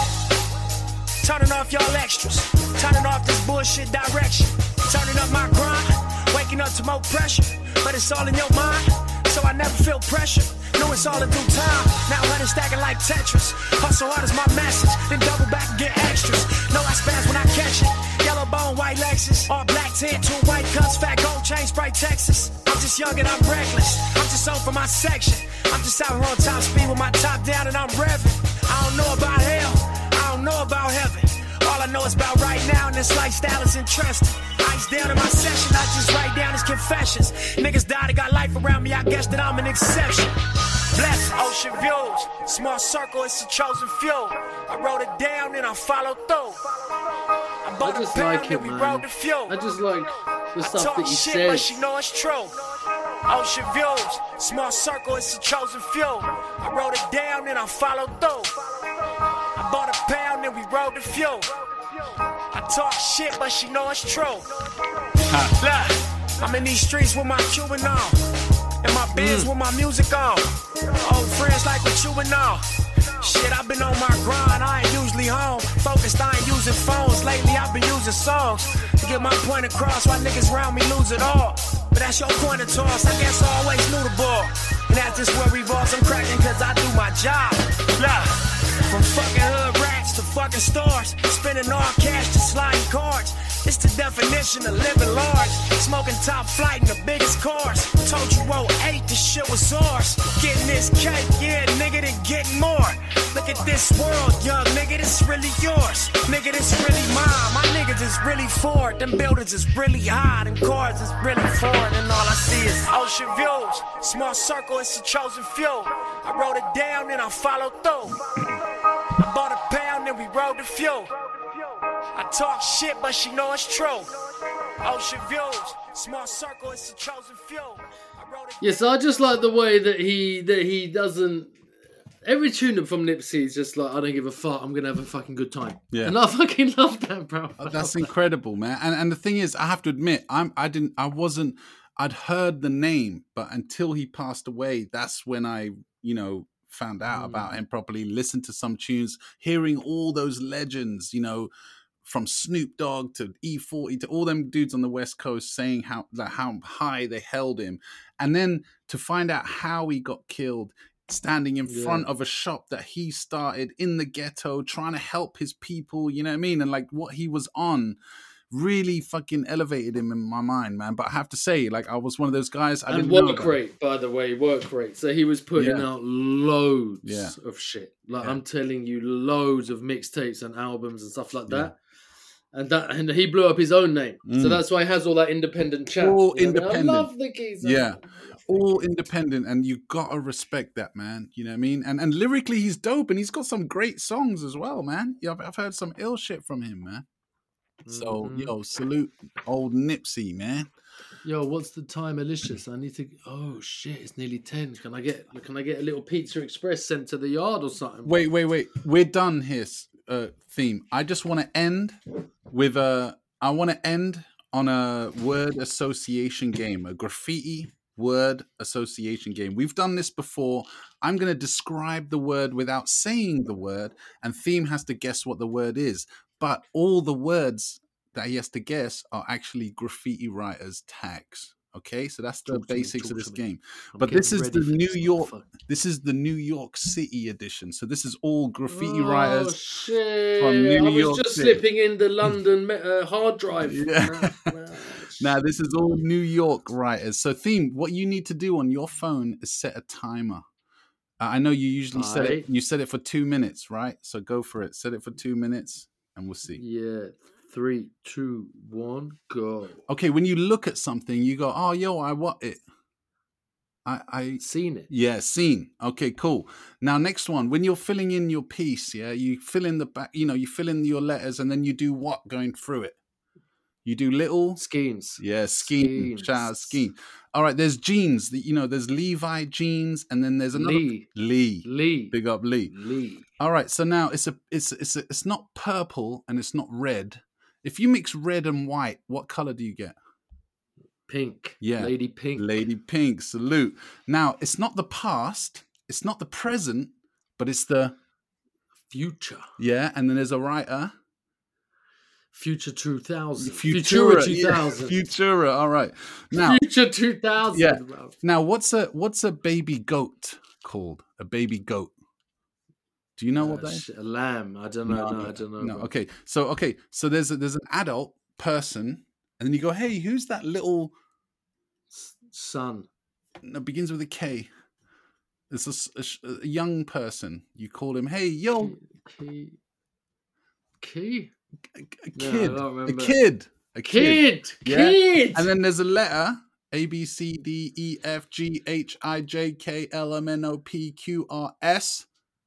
turning off y'all extras. Turning off this bullshit direction. Turning up my grind, waking up to more pressure. But it's all in your mind, so I never feel pressure. Know it's all in due time. Now honey stacking like Tetris. Hustle hard is my message, then double back and get extras. Know I spaz when I catch it. Yellow bone, white Lexus. All black tint, two white cups, fat gold chain, Sprite Texas. I'm just young and I'm reckless. I'm just on for my section. I'm just out here on top speed with my top down and I'm revving. I don't know about hell, I don't know about heaven. All I know is about right now, and this lifestyle is interesting. Ice down in my session, I just write down his confessions. Niggas died and got life around me, I guess that I'm an exception. Blessed ocean views, small circle, it's a chosen few. I wrote it down and I followed through. I bought I just a pound like it, and we man. rode the fuel. I just like the I stuff talk that he shit, but says. she know it's true. Ocean views, small circle, it's a chosen few. I wrote it down and I followed through. I bought a pound and we rode the fuel. I talk shit, but she know it's true. Look, I'm in these streets with my Cuban on, and my Benz with my music on. Old friends like what you and all. Shit, I've been on my grind, I ain't usually home. Focused, I ain't using phones. Lately, I've been using songs to get my point across while niggas around me lose it all. But that's your point of toss, I guess I always knew the ball. And that's just where revolves, I'm cracking cause I do my job. Look, from fucking hood rats to fucking stars, spending all cash to sliding cards. It's the definition of living large. Smoking top flight in the biggest cars. Told you oh eight, this shit was ours. Getting this cake, yeah, nigga, then getting more. Look at this world, young nigga, this really yours. Nigga, this really mine. My niggas is really Ford. Them buildings is really high. Them cars is really foreign. And all I see is ocean views. Small circle, it's a chosen few. I wrote it down and I followed through. I bought a pound and we rode the fuel. I talk shit, but she know it's true. Ocean views, small circle, it's a chosen few. I wrote it Yes, I just like the way that he that he doesn't. Every tune from Nipsey is just like, I don't give a fuck. I'm gonna have a fucking good time. Yeah. And I fucking love that, bro. I That's love that. incredible, man. And and the thing is, I have to admit, I'm I didn't I wasn't I'd heard the name, but until he passed away, that's when I, you know, found out Mm. about him properly, listened to some tunes, hearing all those legends, you know, from Snoop Dogg to E forty to all them dudes on the West Coast saying how like, how high they held him. And then to find out how he got killed, standing in Yeah. front of a shop that he started in the ghetto, trying to help his people, you know what I mean? And like what he was on really fucking elevated him in my mind, man. But I have to say, like, I was one of those guys, I And didn't know work about. rate, by the way, work rate. So he was putting Yeah. out loads Yeah. of shit. Like Yeah. I'm telling you, loads of mixtapes and albums and stuff like that. And that, and he blew up his own name, so Mm. that's why he has all that independent chat. All You know what I mean? independent. I love the geezer. Yeah. All independent, and you gotta respect that, man. You know what I mean? And and lyrically, he's dope, and he's got some great songs as well, man. Yeah, I've, I've heard some ill shit from him, man. So Mhm. yo, salute old Nipsey, man. Yo, what's the time, Alicious? I need to. Oh shit, it's nearly ten. Can I get? Can I get a little Pizza Express sent to the yard or something? Wait, wait, wait. We're done here. Uh, theme. I just want to end with a. I want to end on a word association game, a graffiti word association game. We've done this before. I'm going to describe the word without saying the word, and Theme has to guess what the word is. But all the words that he has to guess are actually graffiti writers' tags. Okay, so that's the Talk to me, basics talk of this to me. game. I'm But this getting is ready the for New this York. motherfucker. This is the New York City edition. So this is all graffiti Oh writers. shit! from New I was York just City. slipping in the London me- uh, hard drive. Yeah. Nah, nah, Now shit. this is all New York writers. So theme, what you need to do on your phone is set a timer. Uh, I know you usually set it. Right. You set it for two minutes, right? So go for it. Set it for two minutes, and we'll see. Yeah, three, two, one, go. Okay, when you look at something, you go, "Oh, yo, I want it." I, I Seen it. Yeah, seen. Okay, cool. Now, next one. When you're filling in your piece, yeah, you fill in the back. You know, you fill in your letters, and then you do what going through it. You do little Schemes. Yeah, scheme. Schemes. Shout out scheme. All right, there's jeans. The- You know, there's Levi jeans, and then there's another Lee. Lee. Lee. Big up Lee. Lee. All right, so now it's a it's it's a, it's not purple and it's not red. If you mix red and white, what color do you get? Pink. Yeah. Lady Pink. Lady Pink. Salute. Now, it's not the past, it's not the present, but it's the Future. yeah. And then there's a writer. Future two thousand. Futura. Futura two thousand. Yeah, Futura. All right. Now, Future two thousand. Yeah. Bro. now, what's a what's a baby goat called? A baby goat. Do you know what Uh, that is? shit, a lamb. I don't know. No, I don't know. No. bro. Okay. So okay. So there's a, there's an adult person, and then you go, hey, who's that little? Son. No, begins with a K. It's a, s- a sh- a young person. You call him, hey, yo, Key. Key. a, a No, I kid, don't a remember. kid, a kid. Kid. Yeah. Kid. And then there's a letter: A, B, C, D, E, F, G, H, I, J, K, L, M, N, O, P, Q, R, S.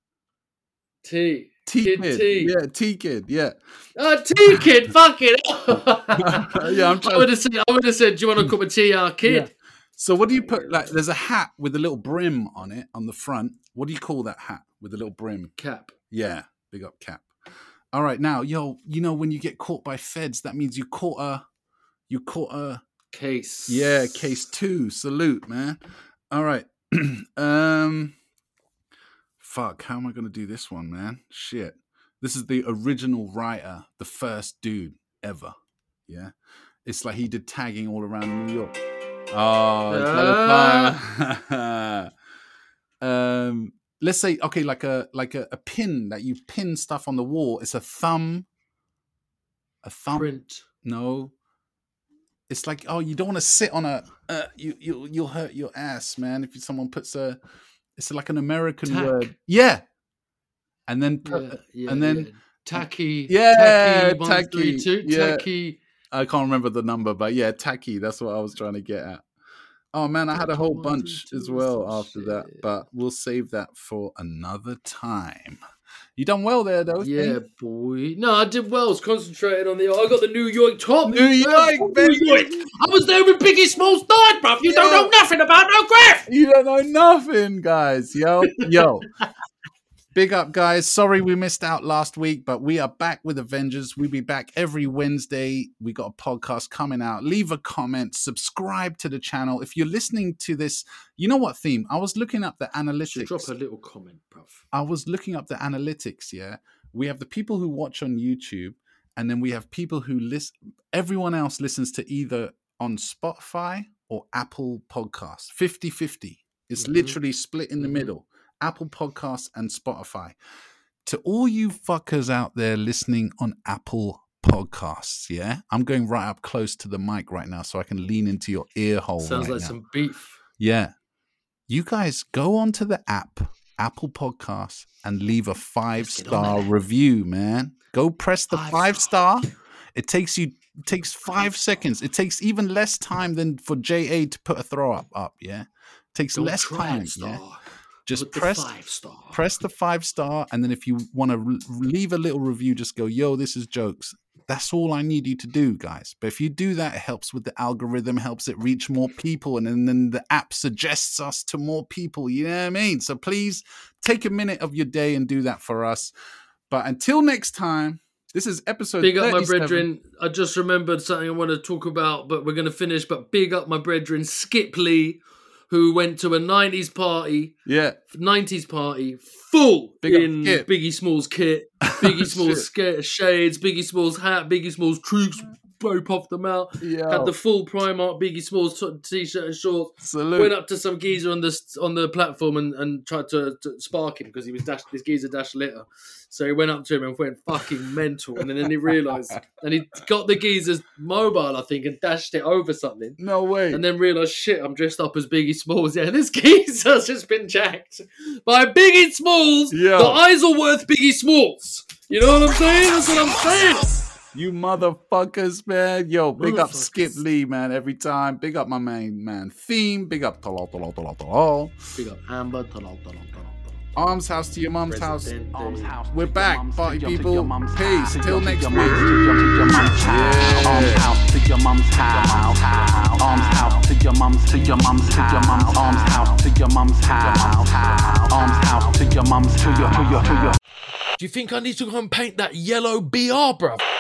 T. T Kid kid. T. Yeah, T kid. Yeah. Oh, T kid. Fuck it. Yeah, I'm I trying. would have said. I would have said. Do you want to call me T R kid? Yeah. So what do you put? Like, there's a hat with a little brim on it on the front. What do you call that hat with a little brim? Cap. Yeah, big up cap. All right, now, yo, you know when you get caught by feds, that means you caught a, you caught a Case. yeah, case two. Salute, man. All right, um, fuck, how am I gonna do this one, man? Shit, this is the original writer, the first dude ever. Yeah, it's like he did tagging all around New York. Oh, Ah. um, let's say okay, like a like a, a pin that you pin stuff on the wall. It's a thumb. A thumb. Print. No. It's like oh, you don't want to sit on a. Uh, you you you'll hurt your ass, man. If someone puts a. It's like an American Tack. word. Yeah. And then put, Yeah, yeah, and then yeah. Tacky. Yeah, Tacky. One, tacky, three, two. yeah. Tacky. I can't remember the number, but yeah, tacky. That's what I was trying to get at. Oh man, I had a whole One, three, bunch two, as well some after that, shit. but we'll save that for another time. You done well there, though. Yeah, Steve. boy. No, I did well. I was concentrating on the. I got the New York top. New York, New baby. York. I was there when Biggie Smalls died, bruv. You don't Yeah. know nothing about no Griff. You don't know nothing, guys. Yo, yo. Big up, guys. Sorry we missed out last week, but we are back with Avengers. We'll be back every Wednesday. We got a podcast coming out. Leave a comment, subscribe to the channel. If you're listening to this, you know what theme? I was looking up the Should analytics. drop a little comment, bruv. I was looking up the analytics, yeah. We have the people who watch on YouTube, and then we have people who listen. Everyone else listens to either on Spotify or Apple Podcasts. fifty-fifty. It's Mhm. literally split in the Mhm. middle. Apple Podcasts and Spotify. To all you fuckers out there listening on Apple Podcasts, yeah? I'm going right up close to the mic right now so I can lean into your ear hole. Sounds right like now. some beef. Yeah. You guys go onto the app, Apple Podcasts, and leave a five get on star that. review, man. Go press the Five five star. star. It takes you it takes five seconds. It takes even less time than for J A to put a throw up up, yeah? It takes Don't less try time. it, Yeah? star. Just Put the press five star. press the five star, and then if you want to re- leave a little review, just go, yo, this is jokes. That's all I need you to do, guys. But if you do that, it helps with the algorithm, helps it reach more people, and then, then the app suggests us to more people. You know what I mean? So please take a minute of your day and do that for us. But until next time, this is episode Big up my thirty-seven. brethren. I just remembered something I want to talk about, but we're going to finish. But big up my brethren, Skip Lee, who went to a nineties party, Yeah. nineties party, full Big up in Skip. Biggie Smalls kit, Biggie Smalls Shit. ska- shades, Biggie Smalls hat, Biggie Smalls troops, bro puffed them out. Yeah. Had the full Primark Biggie Smalls t- t-shirt and shorts. Salute. Went up to some geezer on the on the platform and, and tried to, to spark him because he was dash, this geezer dashed litter. So he went up to him and went fucking mental. And then he realised, and he got the geezer's mobile, I think, and dashed it over something. No way. And then realised, shit, I'm dressed up as Biggie Smalls. Yeah, this geezer's just been jacked by Biggie Smalls. Yeah. The Isleworth Biggie Smalls. You know what I'm saying? That's what I'm saying. You motherfuckers, man. Yo, big up Motherfuckers. Skip Lee, man, every time. Big up my main man, Theme. Big up Tolo, Tolo, Tolo, Tolo. Big up Amber. Tolo, tolo, tolo, tolo. Arms house to your mum's house. President Arms Day. house We're to your back, mum's, party to your- to people. your mum's Peace. house, to Till your- to next your week. mum's, to your- to your mum's house. Arms house to your mum's house. Arms house to your mum's, to your mum's, to your mum's. Arms house to your mum's house. Arms house to your mum's, to your, to your, to your. Do you think I need to go and paint that yellow B R, bruv?